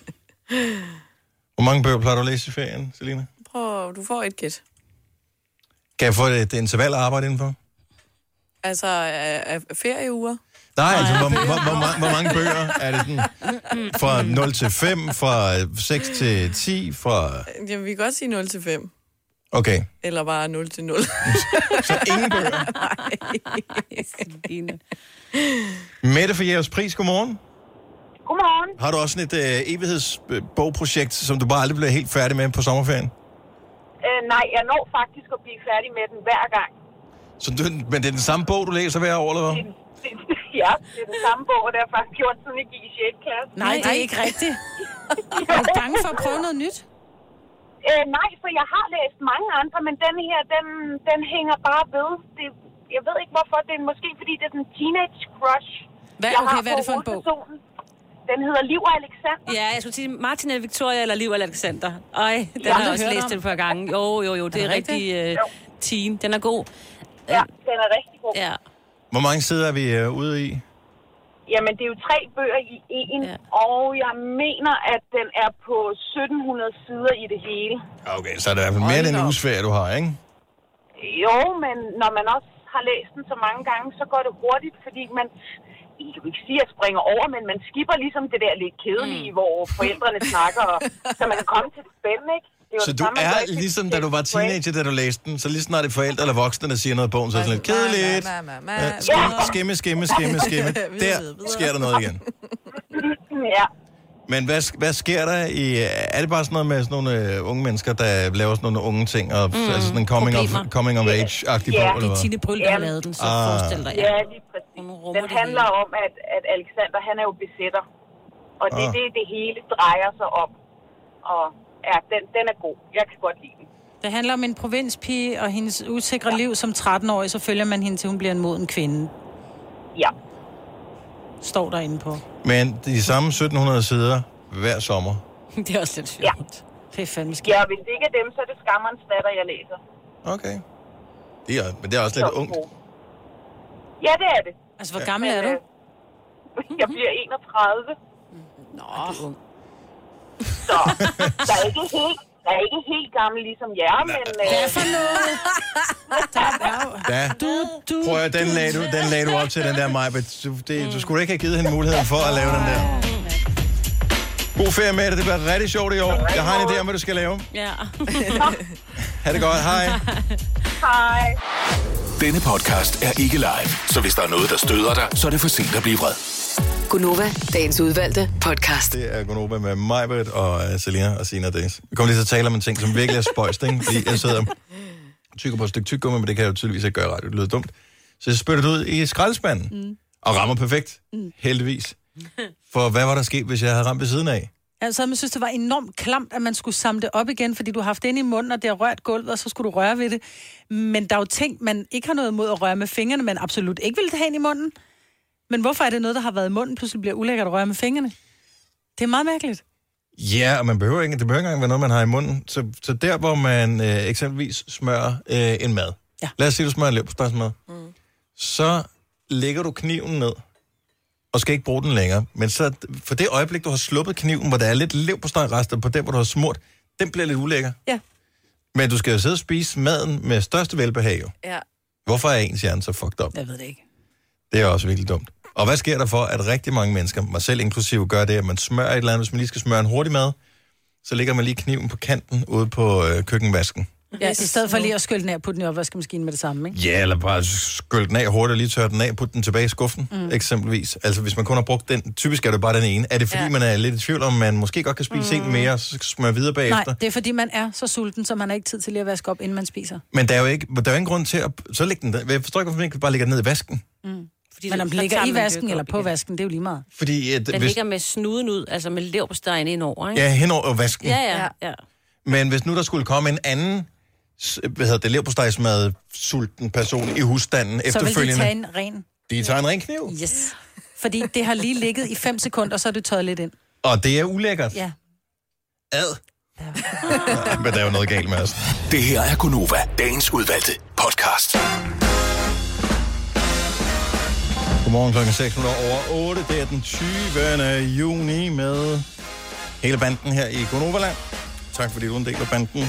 Hvor mange bøger plejer du at læse i ferien, Selina? Du får et gæt. Kan jeg få det interval at arbejde indenfor? Altså, ferieuger? Nej, altså, hvor mange bøger er det den? Fra 0 til 5, fra 6 til 10, fra... Jamen, vi kan godt sige 0 til 5. Okay. Eller bare 0 til 0. Så ingen bøger? Nej. Mette fra Jævns Pris, godmorgen. Godmorgen. Har du også et evighedsbogprojekt, som du bare aldrig bliver helt færdig med på sommerferien? Nej, jeg når faktisk at blive færdig med den hver gang. Men det er den samme bog, du læser hver år, eller hvad? Ja, det er den samme bog, og det har jeg faktisk gjort, siden jeg gik i 6. klasse. Nej, det er ikke rigtigt. Er du bange for at prøve noget nyt? Nej, for jeg har læst mange andre, men den her, den hænger bare ved. Jeg ved ikke hvorfor, det er måske fordi det er den teenage crush. Hvad er det for en bog? Den hedder Liv og Alexander. Ja, jeg skulle sige Martin og Victoria eller Liv og Alexander. Den har jeg også læst et par gange. Jo, det er rigtig teen. Den er god. Ja, den er rigtig god. Ja. Hvor mange sider er vi ude i? Jamen, det er jo 3 bøger i en, og jeg mener, at den er på 1700 sider i det hele. Okay, så er det i hvert fald mere end en uges ferie, du har, ikke? Jo, men når man også har læst den så mange gange, så går det hurtigt, fordi man... Jeg vil ikke sige, at jeg springer over, men man skipper ligesom det der lidt kedelige, hvor forældrene snakker, så man kan komme til det spændende, ikke? Så du er ligesom, da du var teenager, da du læste den, så lige snart det forældre eller voksne, der siger noget på bogen, så er det sådan lidt kedeligt. Skimme. Der sker der noget igen. Ja. Men hvad sker der i... Er det bare sådan noget med sådan nogle unge mennesker, der laver sådan nogle unge ting, og altså sådan en coming of age-agtig bog, eller hvad? Det er Tine Bryl, der har lavet den, så forestil dig. Ja, lige præcis. Den handler om, at Alexander, han er jo besætter. Og det er det hele drejer sig om. Og ja, den er god. Jeg kan godt lide den. Det handler om en provinspige og hendes usikre liv som 13-årig, så følger man hende til hun bliver en moden kvinde. Ja. Står derinde på. Men de samme 1700 sider hver sommer. Det er også lidt sjovt. Ja. Det er fandme skidt. Ja, hvis det ikke er dem, så er det Skammerens datter, jeg læser. Okay. Men det er også lidt ungt. Ja, det er det. Altså, hvor gammel er du? Jeg bliver 31. Nå, du er ung. Så der er ikke helt gammel ligesom jer, men... Hvad for noget? Prøv at den lagde du op til den der Majbet. Du skulle ikke have givet hende muligheden for at lave den der. God ferie med det. Det bliver rigtig sjovt i år. Jeg har en idé om, hvad du skal lave. Ja. Ha' det godt. Hej. Hej. Denne podcast er ikke live, så hvis der er noget, der støder dig, så er det for sent at blive vred. Gunova, dagens udvalgte podcast. Det er Gunova med Majbert og Selina og Sina Days. Vi kommer lige til at tale om en ting, som virkelig er spøjst, ikke? Fordi jeg sidder og tykker på et stykke tyggegummi, men det kan jeg jo tydeligvis ikke gøre ret. Det lyder dumt. Så jeg spytter det ud i skraldespanden. Og rammer perfekt. Heldigvis. For hvad var der sket, hvis jeg havde ramt ved siden af? Altså, man synes, det var enormt klamt, at man skulle samle det op igen, fordi du har haft det inde i munden, og det har rørt gulvet, og så skulle du røre ved det. Men der er jo ting, man ikke har noget imod at røre med fingrene, men absolut ikke vil have ind i munden. Men hvorfor er det noget, der har været i munden, pludselig bliver ulækkert at røre med fingrene? Det er meget mærkeligt. Ja, og det behøver ikke engang være noget, man har i munden. Så der, hvor man eksempelvis smører en mad. Ja. Lad os sige, du smører en leverpostejsmad. Så lægger du kniven ned, og skal ikke bruge den længere. Men så for det øjeblik, du har sluppet kniven, hvor der er lidt leverpostejrester på den, hvor du har smurt, den bliver lidt ulækker. Ja. Men du skal jo sidde og spise maden med største velbehag. Ja. Hvorfor er ens hjerne så fucked up? Jeg ved det ikke. Det er også virkelig dumt. Og hvad sker der for, at rigtig mange mennesker, mig selv inklusive, gør det, at man smører et eller andet, hvis man lige skal smøre en hurtig mad, så lægger man lige kniven på kanten ude på køkkenvasken. Ja, i stedet for lige at skylle den af og putte den i opvaskemaskinen med det samme, ikke? Ja, eller bare skylle den af hurtigt og lige tørre den af og putte den tilbage i skuffen, eksempelvis. Altså, hvis man kun har brugt den, typisk er det bare den ene. Er det fordi, man er lidt i tvivl om, man måske godt kan spise en mere, så smøre videre bagefter? Nej, det er fordi, man er så sulten, så man har ikke tid til lige at vaske op, inden man spiser. Men der er jo ingen grund til at... Så lægge den der. Jeg forstår ikke, hvorfor man ikke bare lægger den ned i vasken. Fordi men om den ligger i vasken eller på vasken, det er jo lige meget. Fordi, den ligger med snuden ud, altså med leverpostejen indover, ikke? Ja, henover vasken. Ja. Men hvis nu der skulle komme en anden leverpostejsmad sulten person i husstanden efterfølgende... Så vil de tage en ren... De tager en ren kniv? Yes. Fordi det har lige ligget i 5 sekunder, og så er det tøjet lidt ind. Og det er ulækkert? Ja. Ad. Ja. Men der er jo noget galt med os. Det her er Gunova, dagens udvalgte podcast. Godmorgen, klokken 6:08. Det er den 20. juni med hele banden her i Gunovaland. Tak fordi du er en del af banden.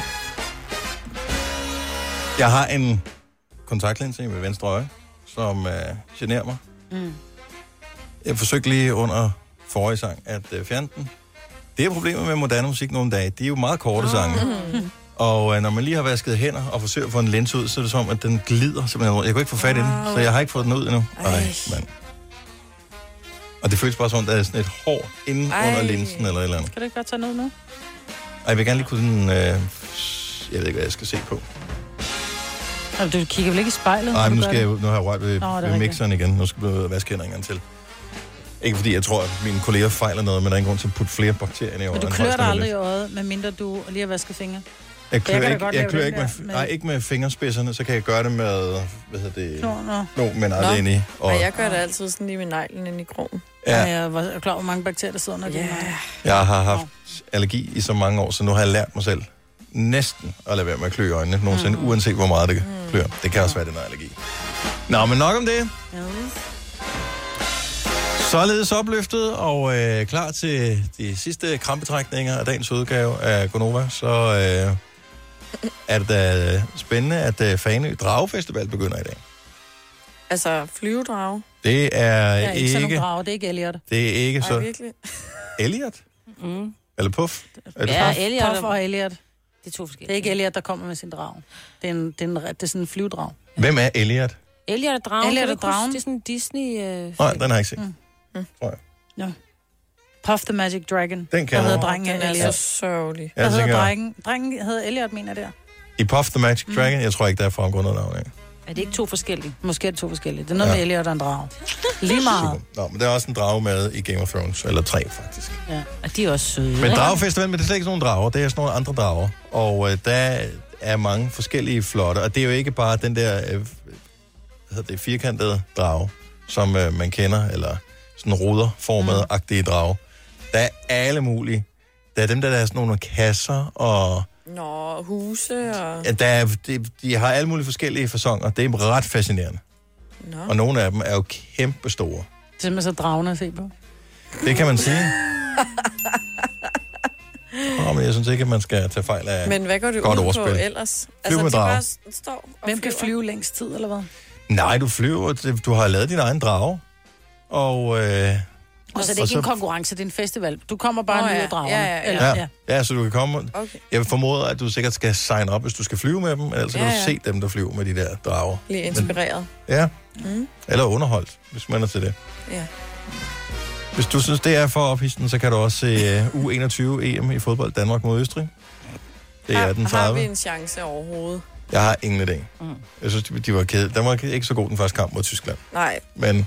Jeg har en kontaktlinse i mit venstre øje, som generer mig. Jeg forsøgte lige under forrige sang at fjerne den. Det er problemet med moderne musik nogle dage. De er jo meget korte sange. Og når man lige har vasket hænder og forsøger at få en linse ud, så er det som, at den glider simpelthen. Jeg kunne ikke få fat i den, så jeg har ikke fået den ud endnu. Mand. Og det føles bare som, at der er sådan et hår inde under linsen eller et eller andet. Kan du ikke bare tage noget nu? Jeg vil gerne lige kunne jeg ved ikke, hvad jeg skal se på. Du kigger vel ikke i spejlet? Nej, men nu har jeg rørt ved mixeren igen. Nu skal jeg vaske hænder en gang til. Ikke fordi jeg tror, at mine kolleger fejler noget, men der er ingen grund til at putte flere bakterier i øjet. Men du klør dig aldrig i øjet, medmindre du lige har vasket fingre? Jeg klør ikke med fingerspidserne, så kan jeg gøre det med, hvad hedder det? Men aldrig inde i. Og jeg gør det altid sådan lige med neglen inde i krogen. Ja. Jeg var klar, hvor mange bakterier der sidder under det. Jeg har haft allergi i så mange år, så nu har jeg lært mig selv næsten at lade være med at klø i øjnene nogensinde, uanset hvor meget det klør. Det kan også være, den er allergi. Nå, men nok om det. Således opløftet og klar til de sidste krampetrækninger af dagens udgave af Gonova, så er det da spændende, at Fanø Dragefestival begynder i dag. Altså flyvedrage? Det er ikke sådan nogle drage, det er ikke Elliot. Det er ikke så... virkelig? Elliot? Mm. Eller Puff? Ja, Elliot. Puff og Elliot. Det er to forskellige. Det er ikke Elliot, der kommer med sin drag. Det er sådan en flyvedrag. Hvem er Elliot? Elliot og dragen. Elliot og dragen. Det er sådan en Disney... Nej, den har jeg ikke set. Tror jeg. Ja. Puff the Magic Dragon. Den kan der hedder jeg. drengen Den er Elliot. så sørgelig. Hvad hedder drengen? Drengen hedder Elliot, mener der. I Puff the Magic Dragon? Jeg tror ikke, der er fremgrundet navn af. Er det ikke to forskellige? Måske er det to forskellige. Det er noget med Elliot og en drage. Lige meget. Nå, men der er også en drage med i Game of Thrones. Eller 3, faktisk. Ja, og de er også søde. Men Dragefestival, men det er slet ikke sådan nogle drager. Det er sådan nogle andre drager. Og der er mange forskellige flotte. Og det er jo ikke bare den der firkantede drage, som man kender. Eller sådan ruderformede-agtige drage. Der er alle mulige. Der er dem, der er sådan nogle kasser og... Nå, huse og... Ja, de har alle mulige forskellige faconer. Det er ret fascinerende. Nå. Og nogle af dem er jo kæmpe store. Det er simpelthen så dragende at se på. Det kan man sige. Men jeg synes ikke, at man skal tage fejl af Men hvad går det godt ud ordspil. på ellers? Flyv med de drage. bare står og Hvem kan flyve længst tid, eller hvad? Nej, du flyver. Du har lavet din egen drage. Og så er det ikke en konkurrence, det er en festival. Du kommer bare ned og dragerne. Ja, så du kan komme... Okay. Jeg formoder, at du sikkert skal sign op, hvis du skal flyve med dem, ellers kan du se dem, der flyver med de der drager. Blive inspireret. Ja, eller underholdt, hvis man er til det. Ja. Hvis du synes, det er for ophidsende, så kan du også se U21 EM i fodbold Danmark mod Østrig. Det er den 30. Har vi en chance overhovedet? Jeg har ingen idé. Jeg synes, de var kede. Den var ikke så god den første kamp mod Tyskland. Nej. Men...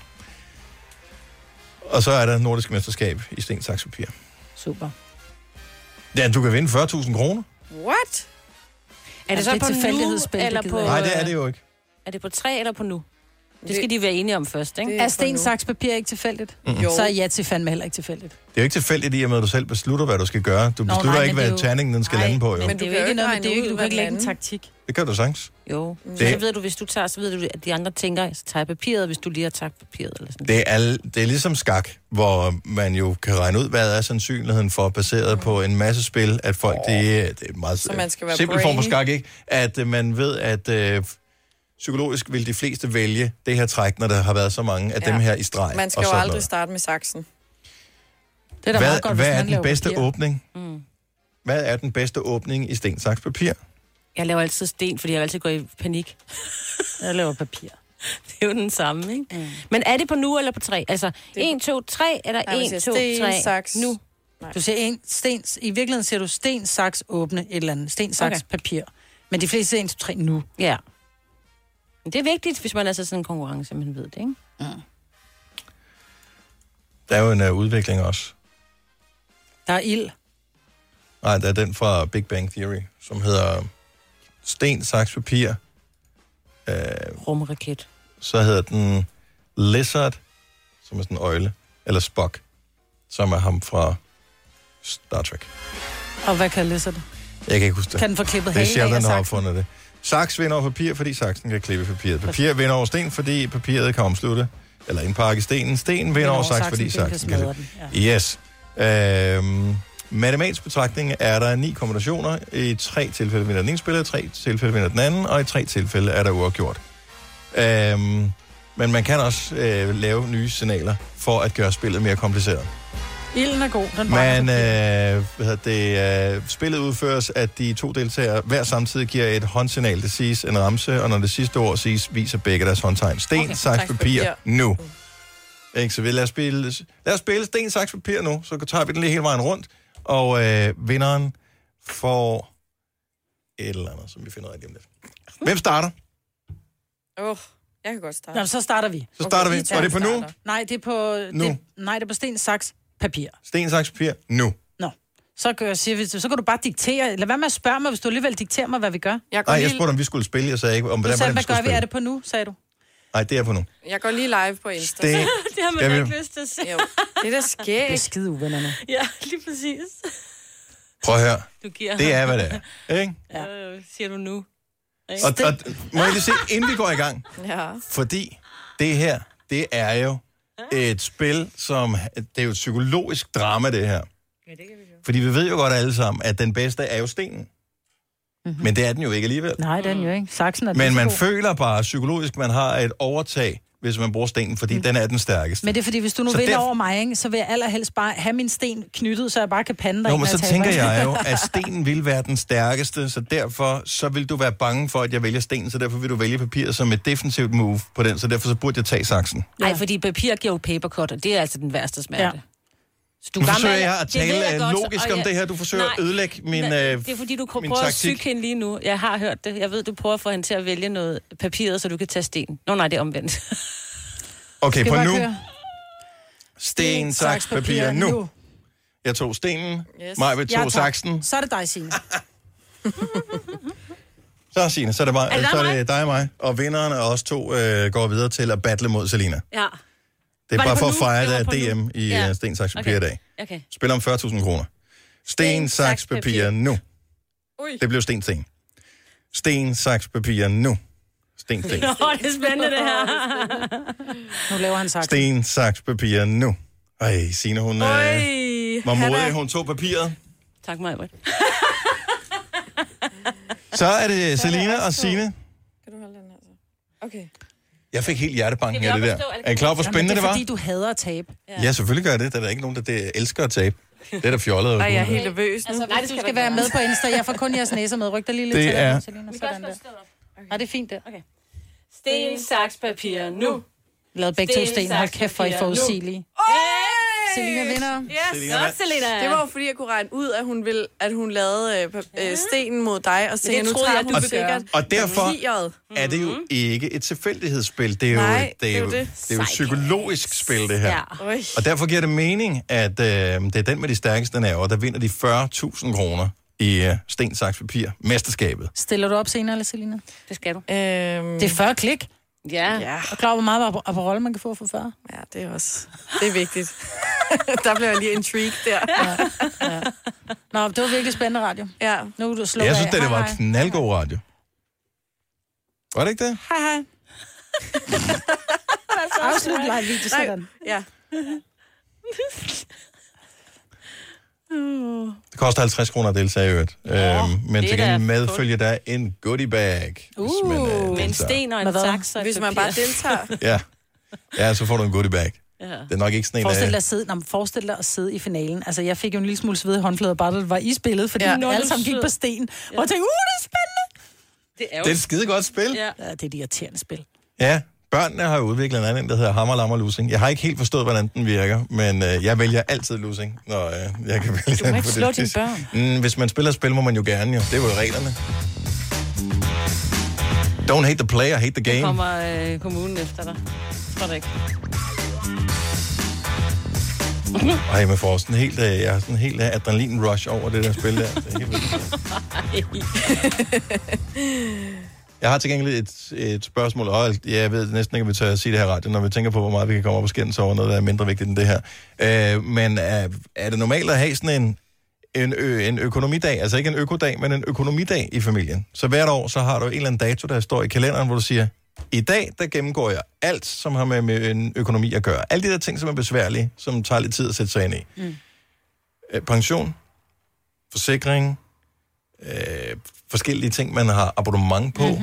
Og så er der nordisk mesterskab i sten, saks, papir. Super. Ja, du kan vinde 40.000 kroner. What? Er det så det på nu, tilfældighedsspil, eller på... Nej, det er det jo ikke. Er det på 3 eller på nu? Det skal de være enige om først, ikke? Er sten, saks, papir ikke tilfældigt? Så er ja til fandme heller ikke tilfældigt. Det er jo ikke tilfældigt i og med, at du selv beslutter, hvad du skal gøre. Du beslutter ikke, hvad terningen den skal lande på. Jo. Men det er jo ikke noget, men det er jo ikke, du kan ikke lægge en taktik. Det kan du sagtens. Jo. Så ved du, hvis du tager, så ved du, at de andre tænker, så tager papiret, hvis du lige har taget papiret. Eller sådan. Det er ligesom skak, hvor man jo kan regne ud, hvad er sandsynligheden for, baseret på en masse spil, at folk, det er meget simpel form for skak, ikke? At man ved, at psykologisk vil de fleste vælge det her træk, når der har været så mange af dem her i streg. Man skal jo aldrig starte med saksen. Det er meget godt, hvad er den bedste åbning? Hvad er den bedste åbning i sten, saks, papir? Jeg laver altid sten, fordi jeg altid går i panik. Jeg laver papir. Det er jo den samme, ikke? Men er det på nu eller på 3? Altså 1, 2, 3, eller 1, 2, 3, saks. nu? Nej. Du siger i virkeligheden siger du sten, saks, åbne et eller andet. Sten, saks, papir. Men de fleste siger 1, 2, 3 nu. Ja. Men det er vigtigt, hvis man er sådan en konkurrence, man ved det, ikke? Der er jo en udvikling også. Der er ild. Nej, der er den fra Big Bang Theory, som hedder sten, saks, papir. Rumraket. Så hedder den Lizard, som er sådan en øgle, eller Spock, som er ham fra Star Trek. Og hvad kan Lizard? Jeg kan ikke huske det. Kan den få klippet halen af? Det er saksen? der har opfundet det. Saks vinder over papir, fordi saksen kan klippe papiret. Papir vinder over sten, fordi papiret kan omslutte, eller indpakke stenen. Sten vinder over saks, fordi saksen kan klippe. Yes. Matematisk betragtning er der 9 kombinationer. I 3 tilfælde vinder den ene spiller, i 3 tilfælde vinder den anden, og i 3 tilfælde er der uafgjort. Men man kan også lave nye signaler for at gøre spillet mere kompliceret. Ilden er god. Den spillet udføres, at de 2 deltagere hver samtidig giver et håndsignal. Det siges en ramse, og når det sidste ord siges, viser begge deres håndtegn. Sten, saks, papir, nu. Ikke, så lad os spille sten, saks, papir nu, så tager vi den lige hele vejen rundt, og vinderen får et eller andet, som vi finder rigtig om lidt. Hvem starter? Jeg kan godt starte. Jamen, så starter vi. Så starter vi. Og det er på nu? Nej, det er på... Nu. Det er på sten, saks, papir. Sten, saks, papir, nu. Nå. Så kan du bare diktere. Lad være med at spørge mig, hvis du alligevel dikterer mig, hvad vi gør. Jeg spurgte, om vi skulle spille. Jeg sagde ikke, om hvordan vi skulle spille. Er det på nu, sagde du? Nej, det er på nu. Jeg går lige live på Insta. Det har man ikke lyst til at se. Jo, det er da skægt. Det er skide uvennerne. Ja, lige præcis. Prøv at høre. Det er, hvad det er. Ikke? Ja. Siger du nu. Og må jeg lige se, inden vi går i gang? Ja. Fordi det her, det er jo et spil, som... Det er jo et psykologisk drama, det her. Ja, det kan vi jo. Fordi vi ved jo godt alle sammen, at den bedste er jo stenen. Mm-hmm. Men det er den jo ikke alligevel. Nej, den jo ikke. Saksen er Men man føler bare psykologisk, man har et overtag, hvis man bruger stenen, fordi den er den stærkeste. Men det er fordi, hvis du nu vinder over mig, ikke, så vil jeg allerhelst bare have min sten knyttet, så jeg bare kan pande dig. Jo, men så tænker jeg jo, at stenen vil være den stærkeste, så derfor så vil du være bange for, at jeg vælger stenen, så derfor vil du vælge papir som et defensivt move på den, så derfor så burde jeg tage saksen. Nej, fordi papir giver jo papercut, og det er altså den værste smerte. Ja. Du forsøger jeg at tale logisk om det her. Du forsøger at ødelægge min det er fordi, du prøver at syge hende lige nu. Jeg har hørt det. Jeg ved, du prøver at få hende til at vælge noget papiret, så du kan tage sten. Nej, det er omvendt. Okay, på nu. Sten, saks, papir, nu. Jeg tog stenen. Yes. Majbet tog saksen. Så er det dig, Signe. Så, Signe, så er det dig og mig. Og vinderen af os to går videre til at battle mod Selina. Ja. Det er bare for at fejre, at DM i sten, saks, papir i dag. Okay. Spiller om 40.000 kroner. Sten, saks, papir, nu. Det blev sten. Sten, saks, papir, nu. Sten. Nå, det er spændende, det her. Nu laver han saksen. Sten, saks, papir, nu. Ej, Signe, hun var modig. Hun tog papiret. Tak, Majbrit. Så er det Selina og Signe. Kan du holde den her så? Okay. Jeg fik helt hjertebanken af det der. Er I klar, hvor spændende det var? Det er fordi, du hader at tabe. Ja, selvfølgelig gør jeg det. Der er der ikke nogen, der elsker at tabe. Det er da fjollet. Ej, jeg er helt nervøs nu. Nej, du skal være med på Insta. Jeg får kun jeres næser med. Ryk dig lige lidt til. Det er... Sådan der. Nej, det er fint, det. Okay. Sten, saks, papir, nu. Lavede begge to sten. Hold kæft, for I forudsigelige. Selina vinder. Yes. Selina. Det var jo fordi, jeg kunne regne ud, at hun lavede stenen mod dig, og så nu tager hun sikkert. Og derfor er det jo ikke et tilfældighedsspil. Det er jo et psykologisk spil, det her. Ja. Og derfor giver det mening, at det er den med de stærkeste nerver, der vinder de 40.000 kroner i sten, saks, papir. Mesterskabet. Stiller du op senere, eller Selina? Det skal du. Det er 40 klik. Ja. Og klar, hvor meget rolle man kan få for 40? Ja, det er også. Det er vigtigt. Der bliver jeg lige intrigued der. Ja. Nå, det var virkelig spændende radio. Ja. Nu er du slået Jeg synes, det var knaldgod radio. Var det ikke det? Hej. Afslut live video sådan. Ja. Det koster 50 kroner at deltage i øvrigt. Men til gengæld medfølger der en goodie bag. Med en sten og en saks. Hvis man bare deltager. Ja, så får du en goodie bag. Ja. Det er nok ikke sådan en... Forestil dig at sidde i finalen. Altså, jeg fik jo en lille smule svede håndflader, bare da det var i spillet, fordi alle sammen gik på sten. Og jeg tænkte, det er spændende! Det er et skide godt spil. Ja, det er et irriterende spil. Ja, børnene har udviklet en anden, der hedder Hammer, Lammer, Losing. Jeg har ikke helt forstået, hvordan den virker, men jeg vælger altid Losing, når jeg kan vælge den. Du må ikke slå dine børn. Hvis man spiller spil, må man jo gerne jo. Det er jo reglerne. Don't hate the player, hate the game. Det kommer kommunen efter dig. Tror det ikke. Ej, man får sådan helt, jeg har sådan en helt adrenalin-rush over det der spil der. Det er helt vildt. Jeg har til gengæld et spørgsmål, og jeg ved næsten ikke, om vi tør at sige det her radio, når vi tænker på, hvor meget vi kan komme op og skændes over noget, der er mindre vigtigt end det her. Men er det normalt at have sådan en økonomidag, altså ikke en økodag, men en økonomidag i familien? Så hvert år, så har du en eller anden dato, der står i kalenderen, hvor du siger, i dag, der gennemgår jeg alt, som har med en økonomi at gøre. Alle de der ting, som er besværlige, som tager lidt tid at sætte sig ind i. Pension, forsikring, forskellige ting, man har abonnement på,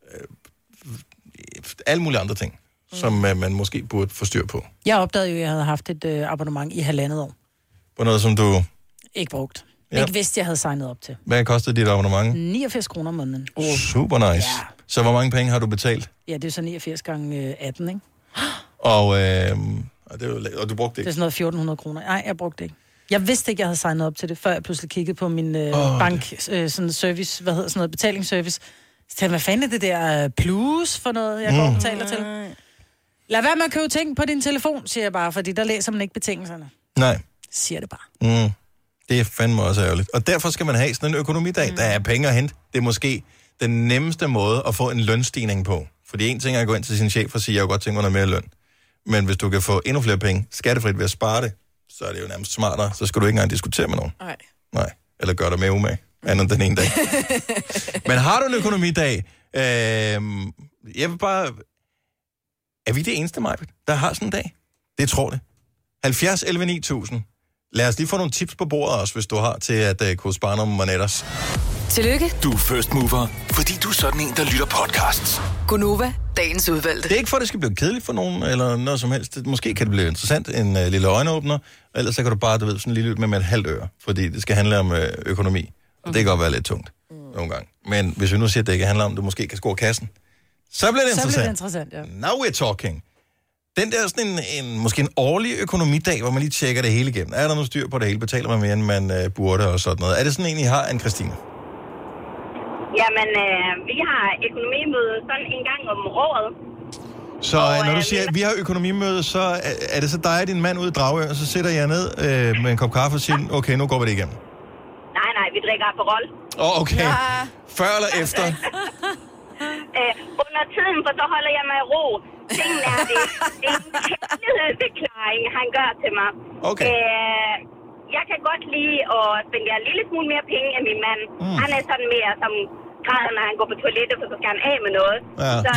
alle mulige andre ting, som man måske burde få styr på. Jeg opdagede jo, at jeg havde haft et abonnement i 1,5 år. På noget, som du... Ikke brugt. Ja. Ikke vidste, jeg havde signet op til. Hvad kostede dit abonnement? 89 kroner om måneden. Super nice. Ja. Så hvor mange penge har du betalt? Ja, det er så 89 gange 18, ikke? Og du brugte det ikke? Det er sådan noget 1.400 kroner. Nej, jeg brugte det ikke. Jeg vidste ikke, jeg havde signet op til det, før jeg pludselig kiggede på min bank, sådan service, hvad hedder sådan noget, betalingsservice. Så tænkte jeg, hvad fanden er det der plus for noget, jeg går og betaler til? Lad være med at købe ting på din telefon, siger jeg bare, fordi der læser man ikke betingelserne. Nej. Siger det bare. Det er fandme også ærgerligt. Og derfor skal man have sådan en økonomidag. Der er penge at hente. Det er måske den nemmeste måde at få en lønstigning på. Fordi en ting er at gå ind til sin chef og sige, jeg har godt tænkt mig noget mere løn. Men hvis du kan få endnu flere penge, skattefrit ved at spare det, så er det jo nærmest smartere. Så skal du ikke engang diskutere med nogen. Nej. Eller gøre dig med umage. Andet den ene dag. Men har du en økonomidag? Jeg vil bare... Er vi det eneste, Majbet, der har sådan en dag? Det tror det. 70 11 9000. Lad os lige få nogle tips på bordet også, hvis du har til at kunne spare nogle monetters. Tillykke. Du er first mover, fordi du er sådan en, der lytter podcasts. Gunova, dagens udvalgte. Det er ikke for, at det skal blive kedeligt for nogen, eller noget som helst. Måske kan det blive interessant, en lille øjenåbner, ellers så kan du bare, du ved, sådan lige lytte med et halvt øre, fordi det skal handle om økonomi. Og det kan godt være lidt tungt nogle gange. Men hvis vi nu siger, at det ikke handler om, at du måske kan score kassen, så bliver det interessant. Ja. Now we're talking. Den der sådan måske en årlig økonomidag, hvor man lige tjekker det hele igennem. Er der noget styr på det hele? Betaler man mere, end man burde og sådan noget? Er det sådan en, I har, Anne-Christine? Jamen, vi har økonomimøde sådan en gang om året. Så når du siger, at vi har økonomimøde, så er det så dig og din mand ude i Dragør, og så sætter jeg ned med en kop kaffe og siger, okay, nu går vi det igennem. Nej, vi drikker Aperol. Okay. Ja. Før eller efter? Under tiden, for så holder jeg mig i ro. Tingene er det. Det er en kærlighedsforklaring, han gør til mig. Okay. Jeg kan godt lide at spendere en lille smule mere penge end min mand. Han er sådan mere som græder, når han går på toilettet, for så skal han af med noget. Ja. Så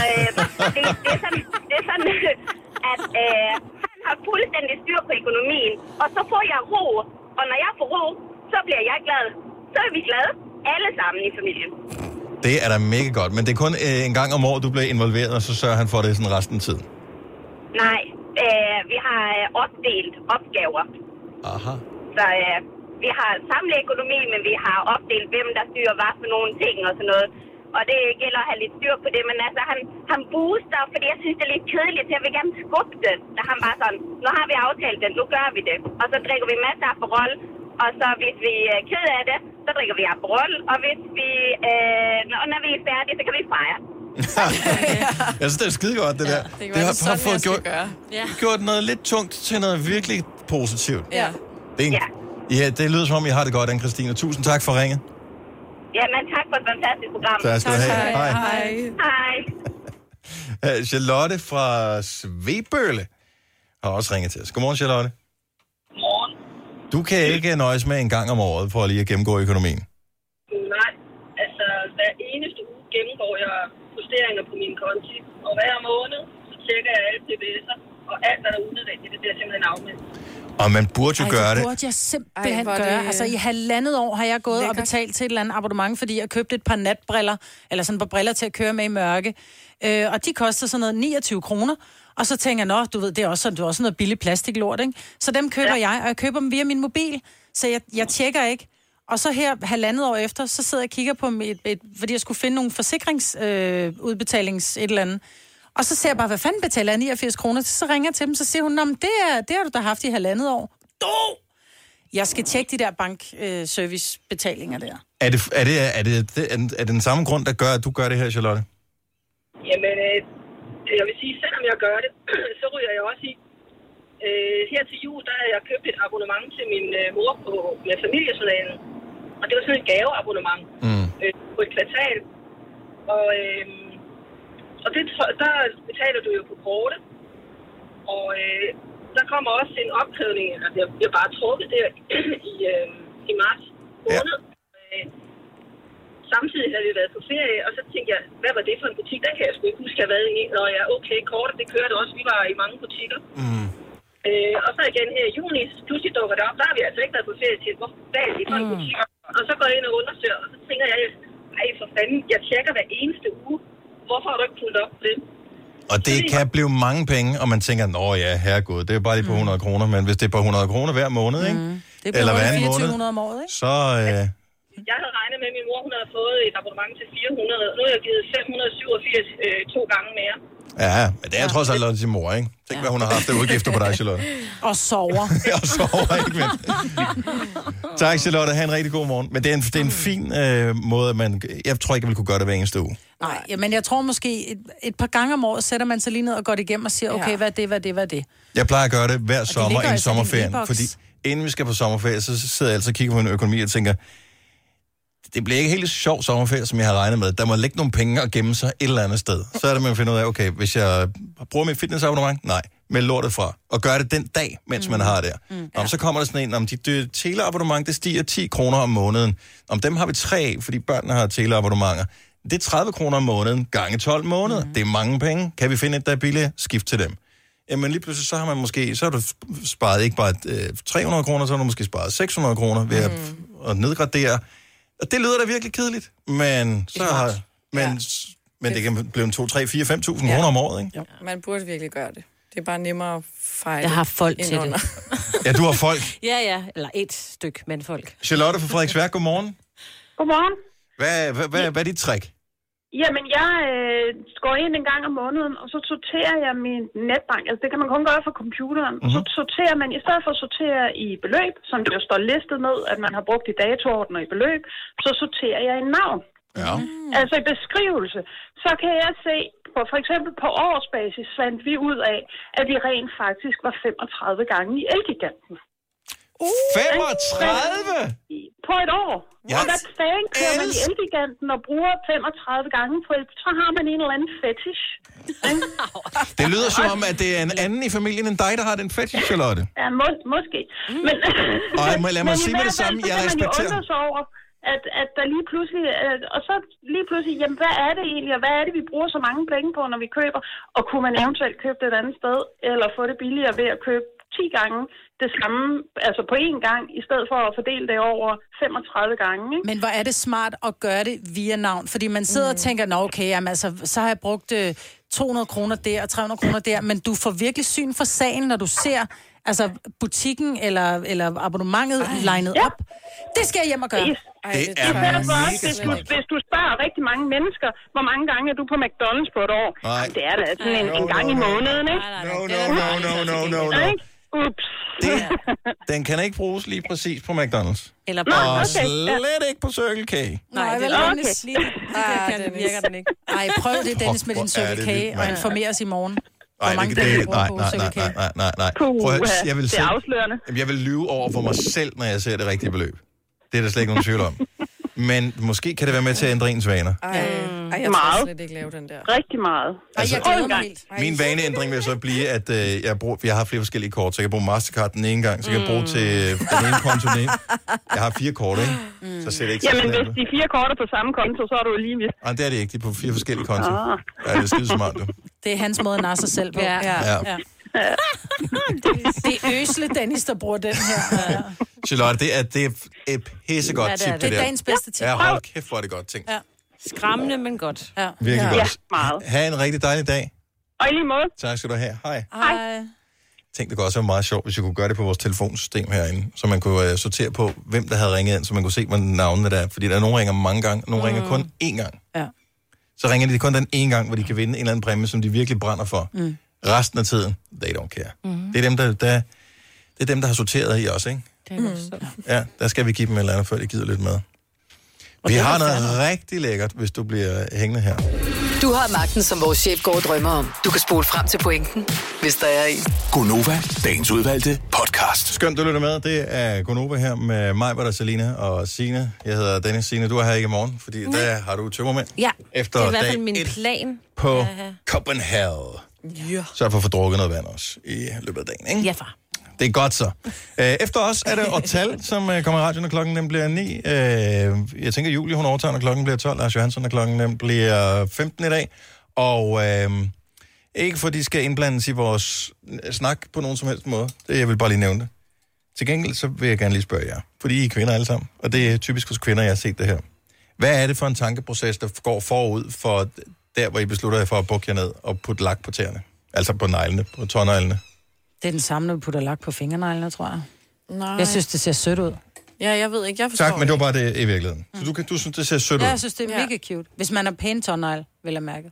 det er sådan, at han har fuldstændig styr på økonomien. Og så får jeg ro. Og når jeg får ro, så bliver jeg glad. Så er vi glade. Alle sammen i familien. Det er da mega godt, men det er kun en gang om året, du bliver involveret, og så sørger han for det sådan resten af tiden. Nej, vi har opdelt opgaver. Aha. Så vi har samlet økonomi, men vi har opdelt, hvem der styrer hvad for nogle ting og sådan noget. Og det gælder at have lidt styr på det, men altså han booster, fordi jeg synes, det er lidt kedeligt, så jeg vil gerne skubbe det. Da han bare sådan, nu har vi aftalt det, nu gør vi det. Og så drikker vi masser af Aperol, og så hvis vi er ked af det, så drikker vi Aperol, og hvis vi, når vi er færdige, så kan vi fejre. Jeg synes, det er skide godt, det der. Det har sådan, fået gjort noget lidt tungt til noget virkelig positivt. Ja. Ja, det lyder som om, I har det godt, Anne-Christine. Tusind tak for ringet. Ja, men tak for et fantastisk program. Tak skal du have. Hej. Charlotte fra Svebølle har også ringet til os. Godmorgen, Charlotte. Godmorgen. Du kan ikke nøjes med en gang om året for at lige at gennemgå økonomien. Nej, altså hver eneste uge gennemgår jeg justeringer på min konti. Og hver måned, så tjekker jeg alle PBS'er, og alt, hvad der er unødvendigt, det bliver simpelthen afmeldt. Og man burde jo gøre det. Det burde jeg simpelthen gøre. Altså i 1,5 år har jeg gået og betalt til et eller andet abonnement, fordi jeg købte et par natbriller, eller sådan et par briller til at køre med i mørke. Og de koster sådan noget 29 kroner. Og så tænker jeg, nå, du ved, det er også noget billigt plastiklort, ikke? Så dem køber jeg, og jeg køber dem via min mobil. Så jeg tjekker ikke. Og så her 1,5 år efter, så sidder jeg og kigger på fordi jeg skulle finde nogle forsikringsudbetalings et eller andet. Og så ser jeg bare, hvad fanden betaler jeg 89 kroner til? Så ringer jeg til dem, så siger hun, men det har du da haft i 1,5 år. Jeg skal tjekke de der bankservicebetalinger der. Er det den samme grund, der gør, at du gør det her, Charlotte? Jamen, jeg vil sige, selvom jeg gør det, så ryger jeg også i. Her til jul, der har jeg købt et abonnement til min mor med familiejournalen. Og det var sådan et gaveabonnement på et kvartal. Og det, der betaler du jo på kortet. Og der kommer også en opkrævning, altså jeg bliver bare trukket der i marts måned. Ja. Samtidig havde vi været på ferie, og så tænkte jeg, hvad var det for en butik? Der kan jeg sgu ikke huske, at jeg havde været i. Når jeg okay, kortet, det kørte også. Vi var i mange butikker. Og så igen her i juni, pludselig dukker det op. Der har vi altså ikke været på ferie til. Hvad er det for en butik? Og så går jeg ind og undersøger, og så tænker jeg, ej for fanden, jeg tjekker hver eneste uge. Hvorfor har du ikke fulgt op på det? Og det kan blive mange penge, og man tænker, ja, herregud, det er bare lige på 100 kroner, men hvis det er på 100 kroner hver måned, ikke? Det bliver eller hver måned, om året, ikke? Så... Jeg havde regnet med, at min mor hun havde fået et abonnement til 400. Nu har jeg givet 587 2 gange mere. Ja, men det er trods alt også til mor, ikke? Tænk, hvad hun har haft af udgifter på dig, Charlotte. Og sover. Og sover, ikke mindst. Tak, Charlotte. Ha' en rigtig god morgen. Men det er en fin måde, at jeg tror ikke, jeg vil kunne gøre det hver eneste uge. Nej, men jeg tror måske, et par gange om året sætter man sig lige ned og går det igennem og siger, okay, hvad er det? Jeg plejer at gøre det hver sommer inden sommerferien, fordi inden vi skal på sommerferie, så sidder jeg altså og kigger på min økonomi og tænker, det bliver ikke helt sjov sommerferie, som jeg har regnet med. Der må ligge nogle penge og gemme sig et eller andet sted. Så er det, man finder ud af, okay, hvis jeg bruger mit fitnessabonnement, nej, med lortet fra. Og gør det den dag, mens man har der. Så kommer der sådan en, om dit teleabonnement, det stiger 10 kroner om måneden. Om dem har vi 3, fordi børnene har teleabonnementer. Det er 30 kroner om måneden, gange 12 måneder. Det er mange penge. Kan vi finde et, der er billigt? Skift til dem. jamen lige pludselig så har man måske, så har du sparet ikke bare 300 kroner, så har du måske sparet 600 kroner ved at nedgradere. Og det lyder da virkelig kedeligt, men så har... Men det kan blive 2, 3, 4, 5.000 kroner om året, ikke? Ja. Man burde virkelig gøre det. Det er bare nemmere at fejle. Jeg har folk til det. Ja, du har folk. Ja. Eller et stykke mandfolk. Charlotte fra Frederiksværk, godmorgen. Godmorgen. Hvad er dit trick? Jamen, jeg går ind en gang om måneden, og så sorterer jeg min netbank. Altså, det kan man kun gøre fra computeren. Så sorterer man, i stedet for at sortere i beløb, som det jo står listet ned, at man har brugt i datoordner i beløb, så sorterer jeg i navn. Ja. Altså i beskrivelse. Så kan jeg se, for eksempel på årsbasis fandt vi ud af, at vi rent faktisk var 35 gange i Elgiganten. 35? På et år. Ja. Og hvad fanden kører man i Elgiganten og bruger 35 gange på et, så har man en eller anden fetish. Det lyder som om, at det er en anden i familien end dig, der har den fetish, Charlotte. Ja, måske. Men, lad mig sige med det samme, jeg respekterer. At der lige pludselig, og så lige pludselig, jamen hvad er det egentlig, og hvad er det, vi bruger så mange penge på, når vi køber, og kunne man eventuelt købe det et andet sted, eller få det billigere ved at købe 10 gange det samme, altså på én gang, i stedet for at fordele det over 35 gange. Ikke? Men hvor er det smart at gøre det via navn, fordi man sidder og tænker, nå okay, jamen, altså, så har jeg brugt 200 kroner der og 300 kroner der, men du får virkelig syn for sagen, når du ser altså butikken eller abonnementet legnet op. Det skal jeg hjem og gøre. Det er mega hvis du spørger rigtig mange mennesker, hvor mange gange er du på McDonald's på et år? Nej. Det er da sådan en gang i måneden, ikke? No. Ups. Den kan ikke bruges lige præcis på McDonald's. Eller og slet ikke på Circle K. Nej, det er Dennis. Det virker den ikke. Nej, prøv det, Dennis, med din Circle K, og informer os i morgen. Nej. Jeg vil det er afslørende. Jeg vil lyve over for mig selv, når jeg ser det rigtige beløb. Det er der slet ikke nogen tvivl om. Men måske kan det være med til at ændre ens vaner. Jeg tror slet ikke lave den der. Rigtig meget. Altså, jeg glæder mig helt. Min vaneændring vil så blive, at jeg har flere forskellige kort, så jeg kan bruge Mastercard den ene gang, så kan jeg bruge til den ene konto den ene. Jeg har 4 kort, ikke? Så ser det ikke så jamen, hvis de 4 kort er på samme konto, så er du lige vidt. Nej, det er det ikke. De er på 4 forskellige konto. Ja, det er skide smart, du. Det er hans måde at narre sig selv på. Ja. Det er Øsle Dennis, der bruger den her. Charlotte, det er et pissegodt tip, det der. Det er dagens bedste tip. Ja, hold kæft, hvor er det godt ting. Ja. Skræmmende, men godt. Ja. Virkelig godt. Ja, meget. Ha' en rigtig dejlig dag. Og i lige måde. Tak skal du have. Hej. Hej. Tænk, det kunne også være meget sjovt, hvis vi kunne gøre det på vores telefonsystem herinde, så man kunne sortere på, hvem der havde ringet ind, så man kunne se, hvad navnene der er. Fordi der er nogen, der ringer mange gange, og nogen ringer kun én gang. Ja. Så ringer de kun den ene gang, hvor de kan vinde en eller anden præmie, som de virkelig brænder for. Resten af tiden, they don't care. Det er dem, det er dem, der har sorteret i os, ikke? Ja, der skal vi give dem et eller andet, før de gider lidt med. Vi har noget rigtig lækkert, hvis du bliver hængende her. Du har magten, som vores chef går og drømmer om. Du kan spole frem til pointen, hvis der er en. Gonova, dagens udvalgte podcast. Skønt, du lytter med. Det er Gonova her med mig, hvor der Selina og Signe. Jeg hedder Dennis. Signe, du er her ikke i morgen, fordi der har du tømmermænd. Ja, efter det er i hvert fald min plan. På Copenhagen. Ja. Så for at få drukket noget vand også i løbet af dagen, ikke? Ja, far. Det er godt så. Efter os er det Otal, som kommer i radioen, når klokken den bliver 9. Jeg tænker, Julie, hun overtager, når klokken bliver 12. Lars Johansson, når klokken den bliver 15 i dag. Og ikke for de skal indblandes i vores snak på nogen som helst måde. Jeg vil bare lige nævne det. Til gengæld så vil jeg gerne lige spørge jer. Fordi I er kvinder alle sammen. Og det er typisk hos kvinder, jeg har set det her. Hvad er det for en tankeproces, der går forud for der, hvor I beslutter jer for at bukke jer ned og putte lak på tæerne? Altså på neglene, på tåneglene. Det er den samme, når vi putter lak på fingerneglene, tror jeg. Nej. Jeg synes, det ser sødt ud. Ja, jeg ved ikke, jeg forstår. Tak, men det var bare det i virkeligheden. Så du synes, det ser sødt ud? Ja, jeg synes, det er mega cute. Hvis man har pæne tånegle, vil jeg mærke.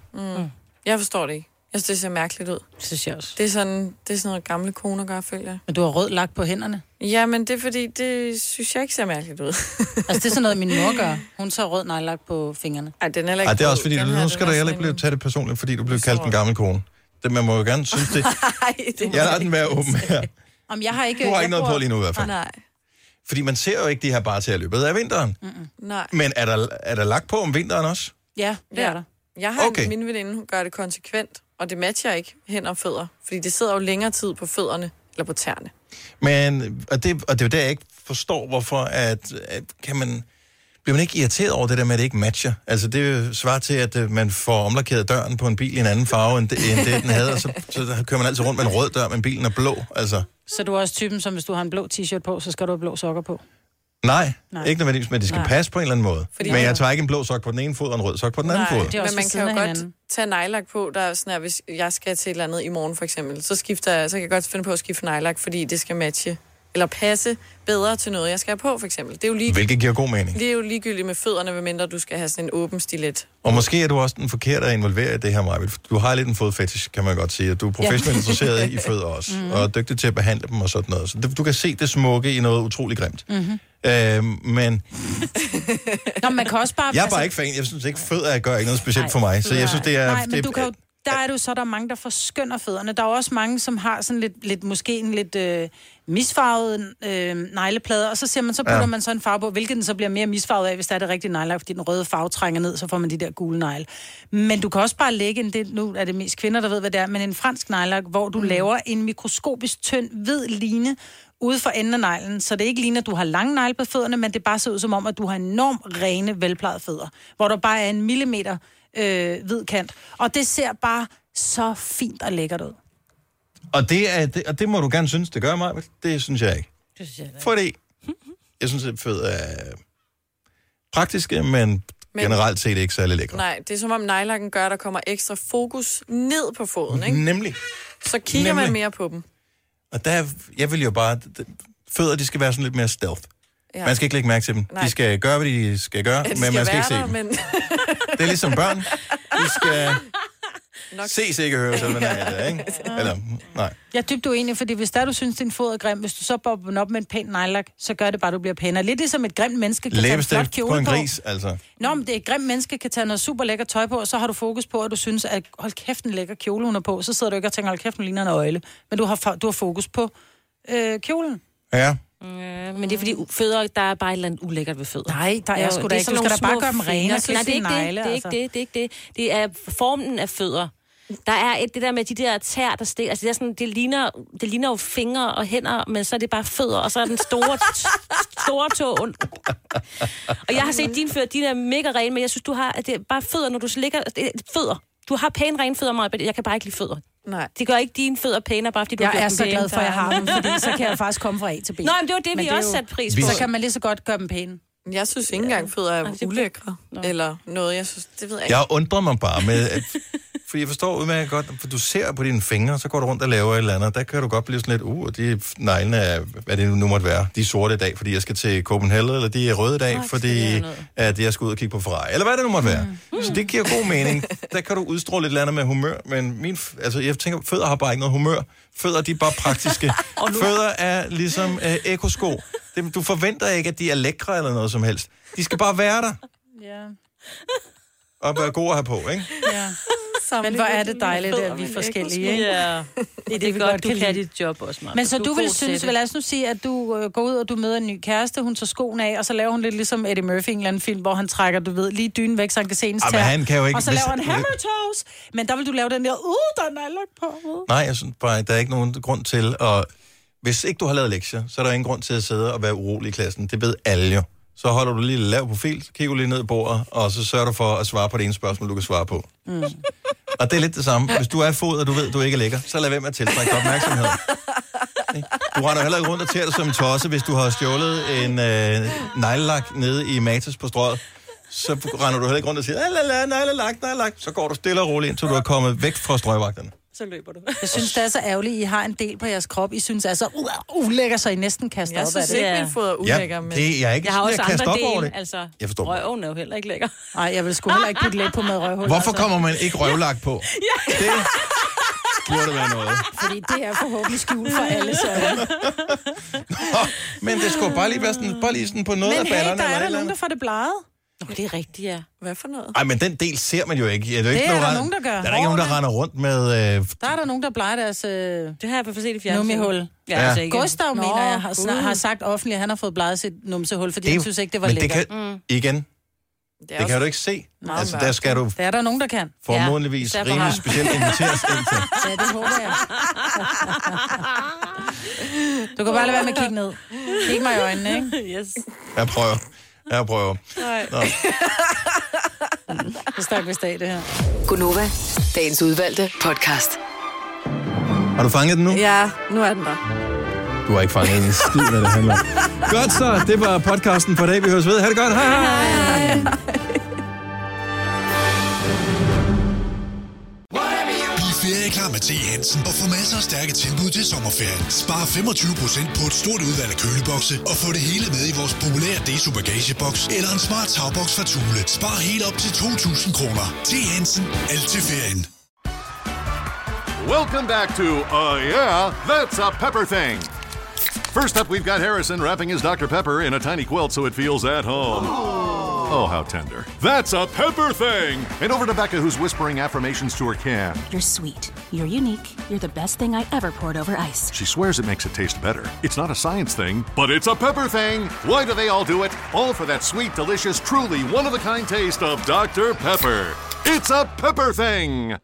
Jeg forstår det ikke. Jeg synes, det ser mærkeligt ud. Det synes jeg også. Det er sådan noget, gamle koner gør, føler jeg. Men du har rød lak på hænderne? Ja, men det er fordi, det synes jeg ikke ser mærkeligt ud. Altså, det er sådan noget, min mor gør. Hun tager rød nejlak på fingrene. Ej, den er heller ikke det er også fordi, nu skal du heller ikke tage det personligt, fordi du blev kaldt en gammel kone. Det, man må jo gerne synes det. Jeg lader den være åben her. Jeg har ikke... Du har ikke noget på lige nu i hvert fald. Nej. Fordi man ser jo ikke de her bare til at løbet af vinteren. Nej. Men er der lagt på om vinteren også? Ja, det er der. Jeg har min veninde, hun gør det konsekvent, og det matcher ikke hænder og fødder. Fordi det sidder jo længere tid på fødderne, eller på tæerne. Men, og det er jo der, jeg ikke forstår, hvorfor at kan man... Bliver man ikke irriteret over det der med, at det ikke matcher? Altså, det svarer til, at man får omlakeret døren på en bil i en anden farve, end det den havde, og så kører man altid rundt med en rød dør, men bilen er blå, altså. Så du er også typen, som hvis du har en blå t-shirt på, så skal du have blå sokker på? Nej, ikke nødvendigvis, men det skal passe på en eller anden måde. Fordi men jeg tager ikke en blå sok på den ene fod og en rød sok på den anden fod. Men man kan jo godt tage nejlak på, der er sådan her, hvis jeg skal til et eller andet i morgen for eksempel, så kan jeg godt finde på at skifte nejlak, fordi det skal matche eller passe bedre til noget, jeg skal have på, for eksempel. Det er jo hvilket giver god mening. Det er jo ligegyldigt med fødderne, medmindre du skal have sådan en åben stilet. Og måske er du også den forkerte at involvere i det her, Maja. Du har lidt en fodfetish, kan man godt sige. Du er professionelt interesseret i fødder også, og er dygtig til at behandle dem og sådan noget. Så du kan se det smukke i noget utroligt grimt. Men... Nå, man kan også bare... Jeg er bare ikke fan. Jeg synes ikke, fødder gør ikke noget specielt for mig. Så jeg synes, det er... Nej, men du kan jo... Der er det jo så, der er mange, der forskynder fødderne. Der er også mange, som har sådan lidt måske en lidt misfarvet negleplader, og så siger man, så putter man så en farve på, hvilket den så bliver mere misfarvet af, hvis der er det rigtige neglelak, fordi den røde farve trænger ned, så får man de der gule negle. Men du kan også bare lægge nu er det mest kvinder, der ved, hvad det er, men en fransk neglelak, hvor du laver en mikroskopisk tynd hvid line ude for enden af neglen, så det ikke ligner, at du har lange negle på fødderne, men det bare ser ud som om, at du har enormt rene, velplejede fødder, hvor der bare er en millimeter hvid kant. Og det ser bare så fint og lækkert ud. Og det må du gerne synes, det gør mig. Det synes jeg ikke. Det synes jeg ikke. Fordi jeg synes, at fødder er praktiske, men generelt set ikke særlig lækre. Nej, det er som om nejlakken gør, at der kommer ekstra fokus ned på foden, ikke? Nemlig. Så kigger man mere på dem. Og jeg vil jo bare... Fødder, de skal være sådan lidt mere stealth. Ja. Man skal ikke lægge mærke til dem. Nej. De skal gøre, hvad de skal gøre, men man skal ikke se dem. Men... Det er ligesom børn. De skal ses ikke høre, selv hvad det er, ikke? Eller, nej. Jeg er dybt uenig, fordi hvis du synes, din fod er grim, hvis du så bobber den op med en pæn nejlak, så gør det bare, at du bliver pænere. Lidt ligesom et grimt menneske kan tage en flot kjole på en gris, altså. Nå, men det er et grimt menneske kan tage noget super lækker tøj på, og så har du fokus på, at du synes, at hold kæft, en lækker kjole, hun er på. Så sidder du ikke og tænker, hold kæft, hun ligner en øjle. Men du har fokus på kjolen. Ja. Men det er fordi fødder, der er bare et eller andet ulækkert ved fødder. Nej, der er sgu da ikke. Du skal da bare gøre dem rene og Nej, det er ikke det. Det er formen af fødder. Der er det der med de der tær, der stikker. Altså, det ligner jo fingre og hænder, men så er det bare fødder, og så er den store tå. Og jeg har set dine fødder, de er mega rene, men jeg synes, du har det er bare fødder, når du ligger... Fødder. Du har pæne rene fødder, Maja. Jeg kan bare ikke lide fødder. Nej. Det gør ikke dine fødder pænere, bare fordi du jeg er så glad for, at jeg har dem, fordi så kan jeg faktisk komme fra A til B. Nå, men det var det, vi også satte pris på. Så kan man lige så godt gøre dem pæne. Jeg synes ikke engang, fødder er ulækre. Eller noget, jeg synes, det ved jeg ikke. Jeg undrer mig bare med, fordi jeg forstår udmærket godt, for du ser på dine fingre, så går du rundt og laver et eller andet, der kan du godt blive sådan lidt, de neglene er, hvad det nu måtte være, de er sorte i dag, fordi jeg skal til Copenhagen, eller de er røde i dag, fordi at jeg skal ud og kigge på Ferrari, eller hvad det nu måtte være. Så det giver god mening. Der kan du udstråle et eller andet med humør, men jeg tænker, fødder har bare ikke noget humør. Fødder, de er bare praktiske. Fødder er ligesom ekosko. Du forventer ikke, at de er lækre eller noget som helst. De skal bare være der. Ja. Og være gode at have på, ikke? Ja. Men hvor er det dejligt, at vi er forskellige, ikke? Ja. Det er vi godt, du kan dit job også, Martin. Men så du vil synes, lad os nu sige, at du går ud, og du møder en ny kæreste, hun tager skoene af, og så laver hun lidt ligesom Eddie Murphy i en eller anden film, hvor han trækker, du ved, lige dynen væk, så han kan se ens tær. Og så laver han hammer toes. Men der vil du lave den der, der er nejlak på. Nej, jeg synes bare, der er ikke nogen grund til at... Hvis ikke du har lavet lektier, så er der ingen grund til at sidde og være urolig i klassen. Det ved alle jo. Så holder du lige lav profil, så kigger du lige ned i bordet, og så sørger du for at svare på det ene spørgsmål, du kan svare på. Og det er lidt det samme. Hvis du er fod, og du ved, du ikke er lækker, så lad være med at tiltrække opmærksomhed. Du render heller ikke rundt og tærer dig som en tosse, hvis du har stjålet en neglelak nede i Matas på Strøget. Så render du heller ikke rundt og siger, neglelak. Så går du stille og roligt, indtil du er kommet væk fra strøgvagterne. Så løber du. Jeg synes, det er så ærgerligt, I har en del på jeres krop. I synes altså ulækker, så I næsten kaster op af det. Jeg synes ikke, min fod er ulækker. Men... Jeg har også andre dele. Altså, røven er jo heller ikke lækker. Nej, jeg vil sgu heller ikke putte læg på med røvhul. Hvorfor kommer man ikke røvlak på? Det burde være noget. Fordi det er forhåbentlig skjult for alle, så. Men det skulle bare lige være sådan, på noget af ballerne. Men der er der nogen, der får det bleget. Nå, det er rigtigt, ja. Hvad for noget? Ej, men den del ser man jo ikke. Det er der nogen, der gør. Der er ikke nogen, der render rundt med... Der er der nogen, der bleger deres... Det har jeg set i fjernsynet. Nummihul. Ja. Gustav, mener jeg, har sagt offentligt, at han har fået bleget sit numsehul, fordi han synes ikke, det var lækkert. Igen, det kan du ikke se. Altså, der skal du... Der er der nogen, der kan. Formodentligvis rimelig specielt inviteres ind til. Ja, det håber jeg. Du kan bare lade være med at kigge ned. Kig mig i øjnene, ikke? Yes. Jeg prøver. Jeg prøver. Nej. Det stak vist af, det her. Gunova, dagens udvalgte podcast. Har du fanget den nu? Ja, nu er den der. Du har ikke fanget en skid, hvad det handler om. Godt så, det var podcasten for i dag. Vi høres ved. Ha' det godt. Hej. Ferieklar med T. Hansen og få masser af stærke tilbud til sommerferien. Spar 25% på et stort udvalg af kølebokse og få det hele med i vores populære Deso bagageboks eller en smart tagboks fra Thule. Spar helt op til 2.000 kroner. T. Hansen. Alt til ferien. Welcome back to yeah, that's a pepper thing. First up, we've got Harrison wrapping his Dr. Pepper in a tiny quilt so it feels at home. Oh, how tender. That's a pepper thing! And over to Becca, who's whispering affirmations to her can. You're sweet. You're unique. You're the best thing I ever poured over ice. She swears it makes it taste better. It's not a science thing, but it's a pepper thing! Why do they all do it? All for that sweet, delicious, truly one-of-a-kind taste of Dr. Pepper. It's a pepper thing!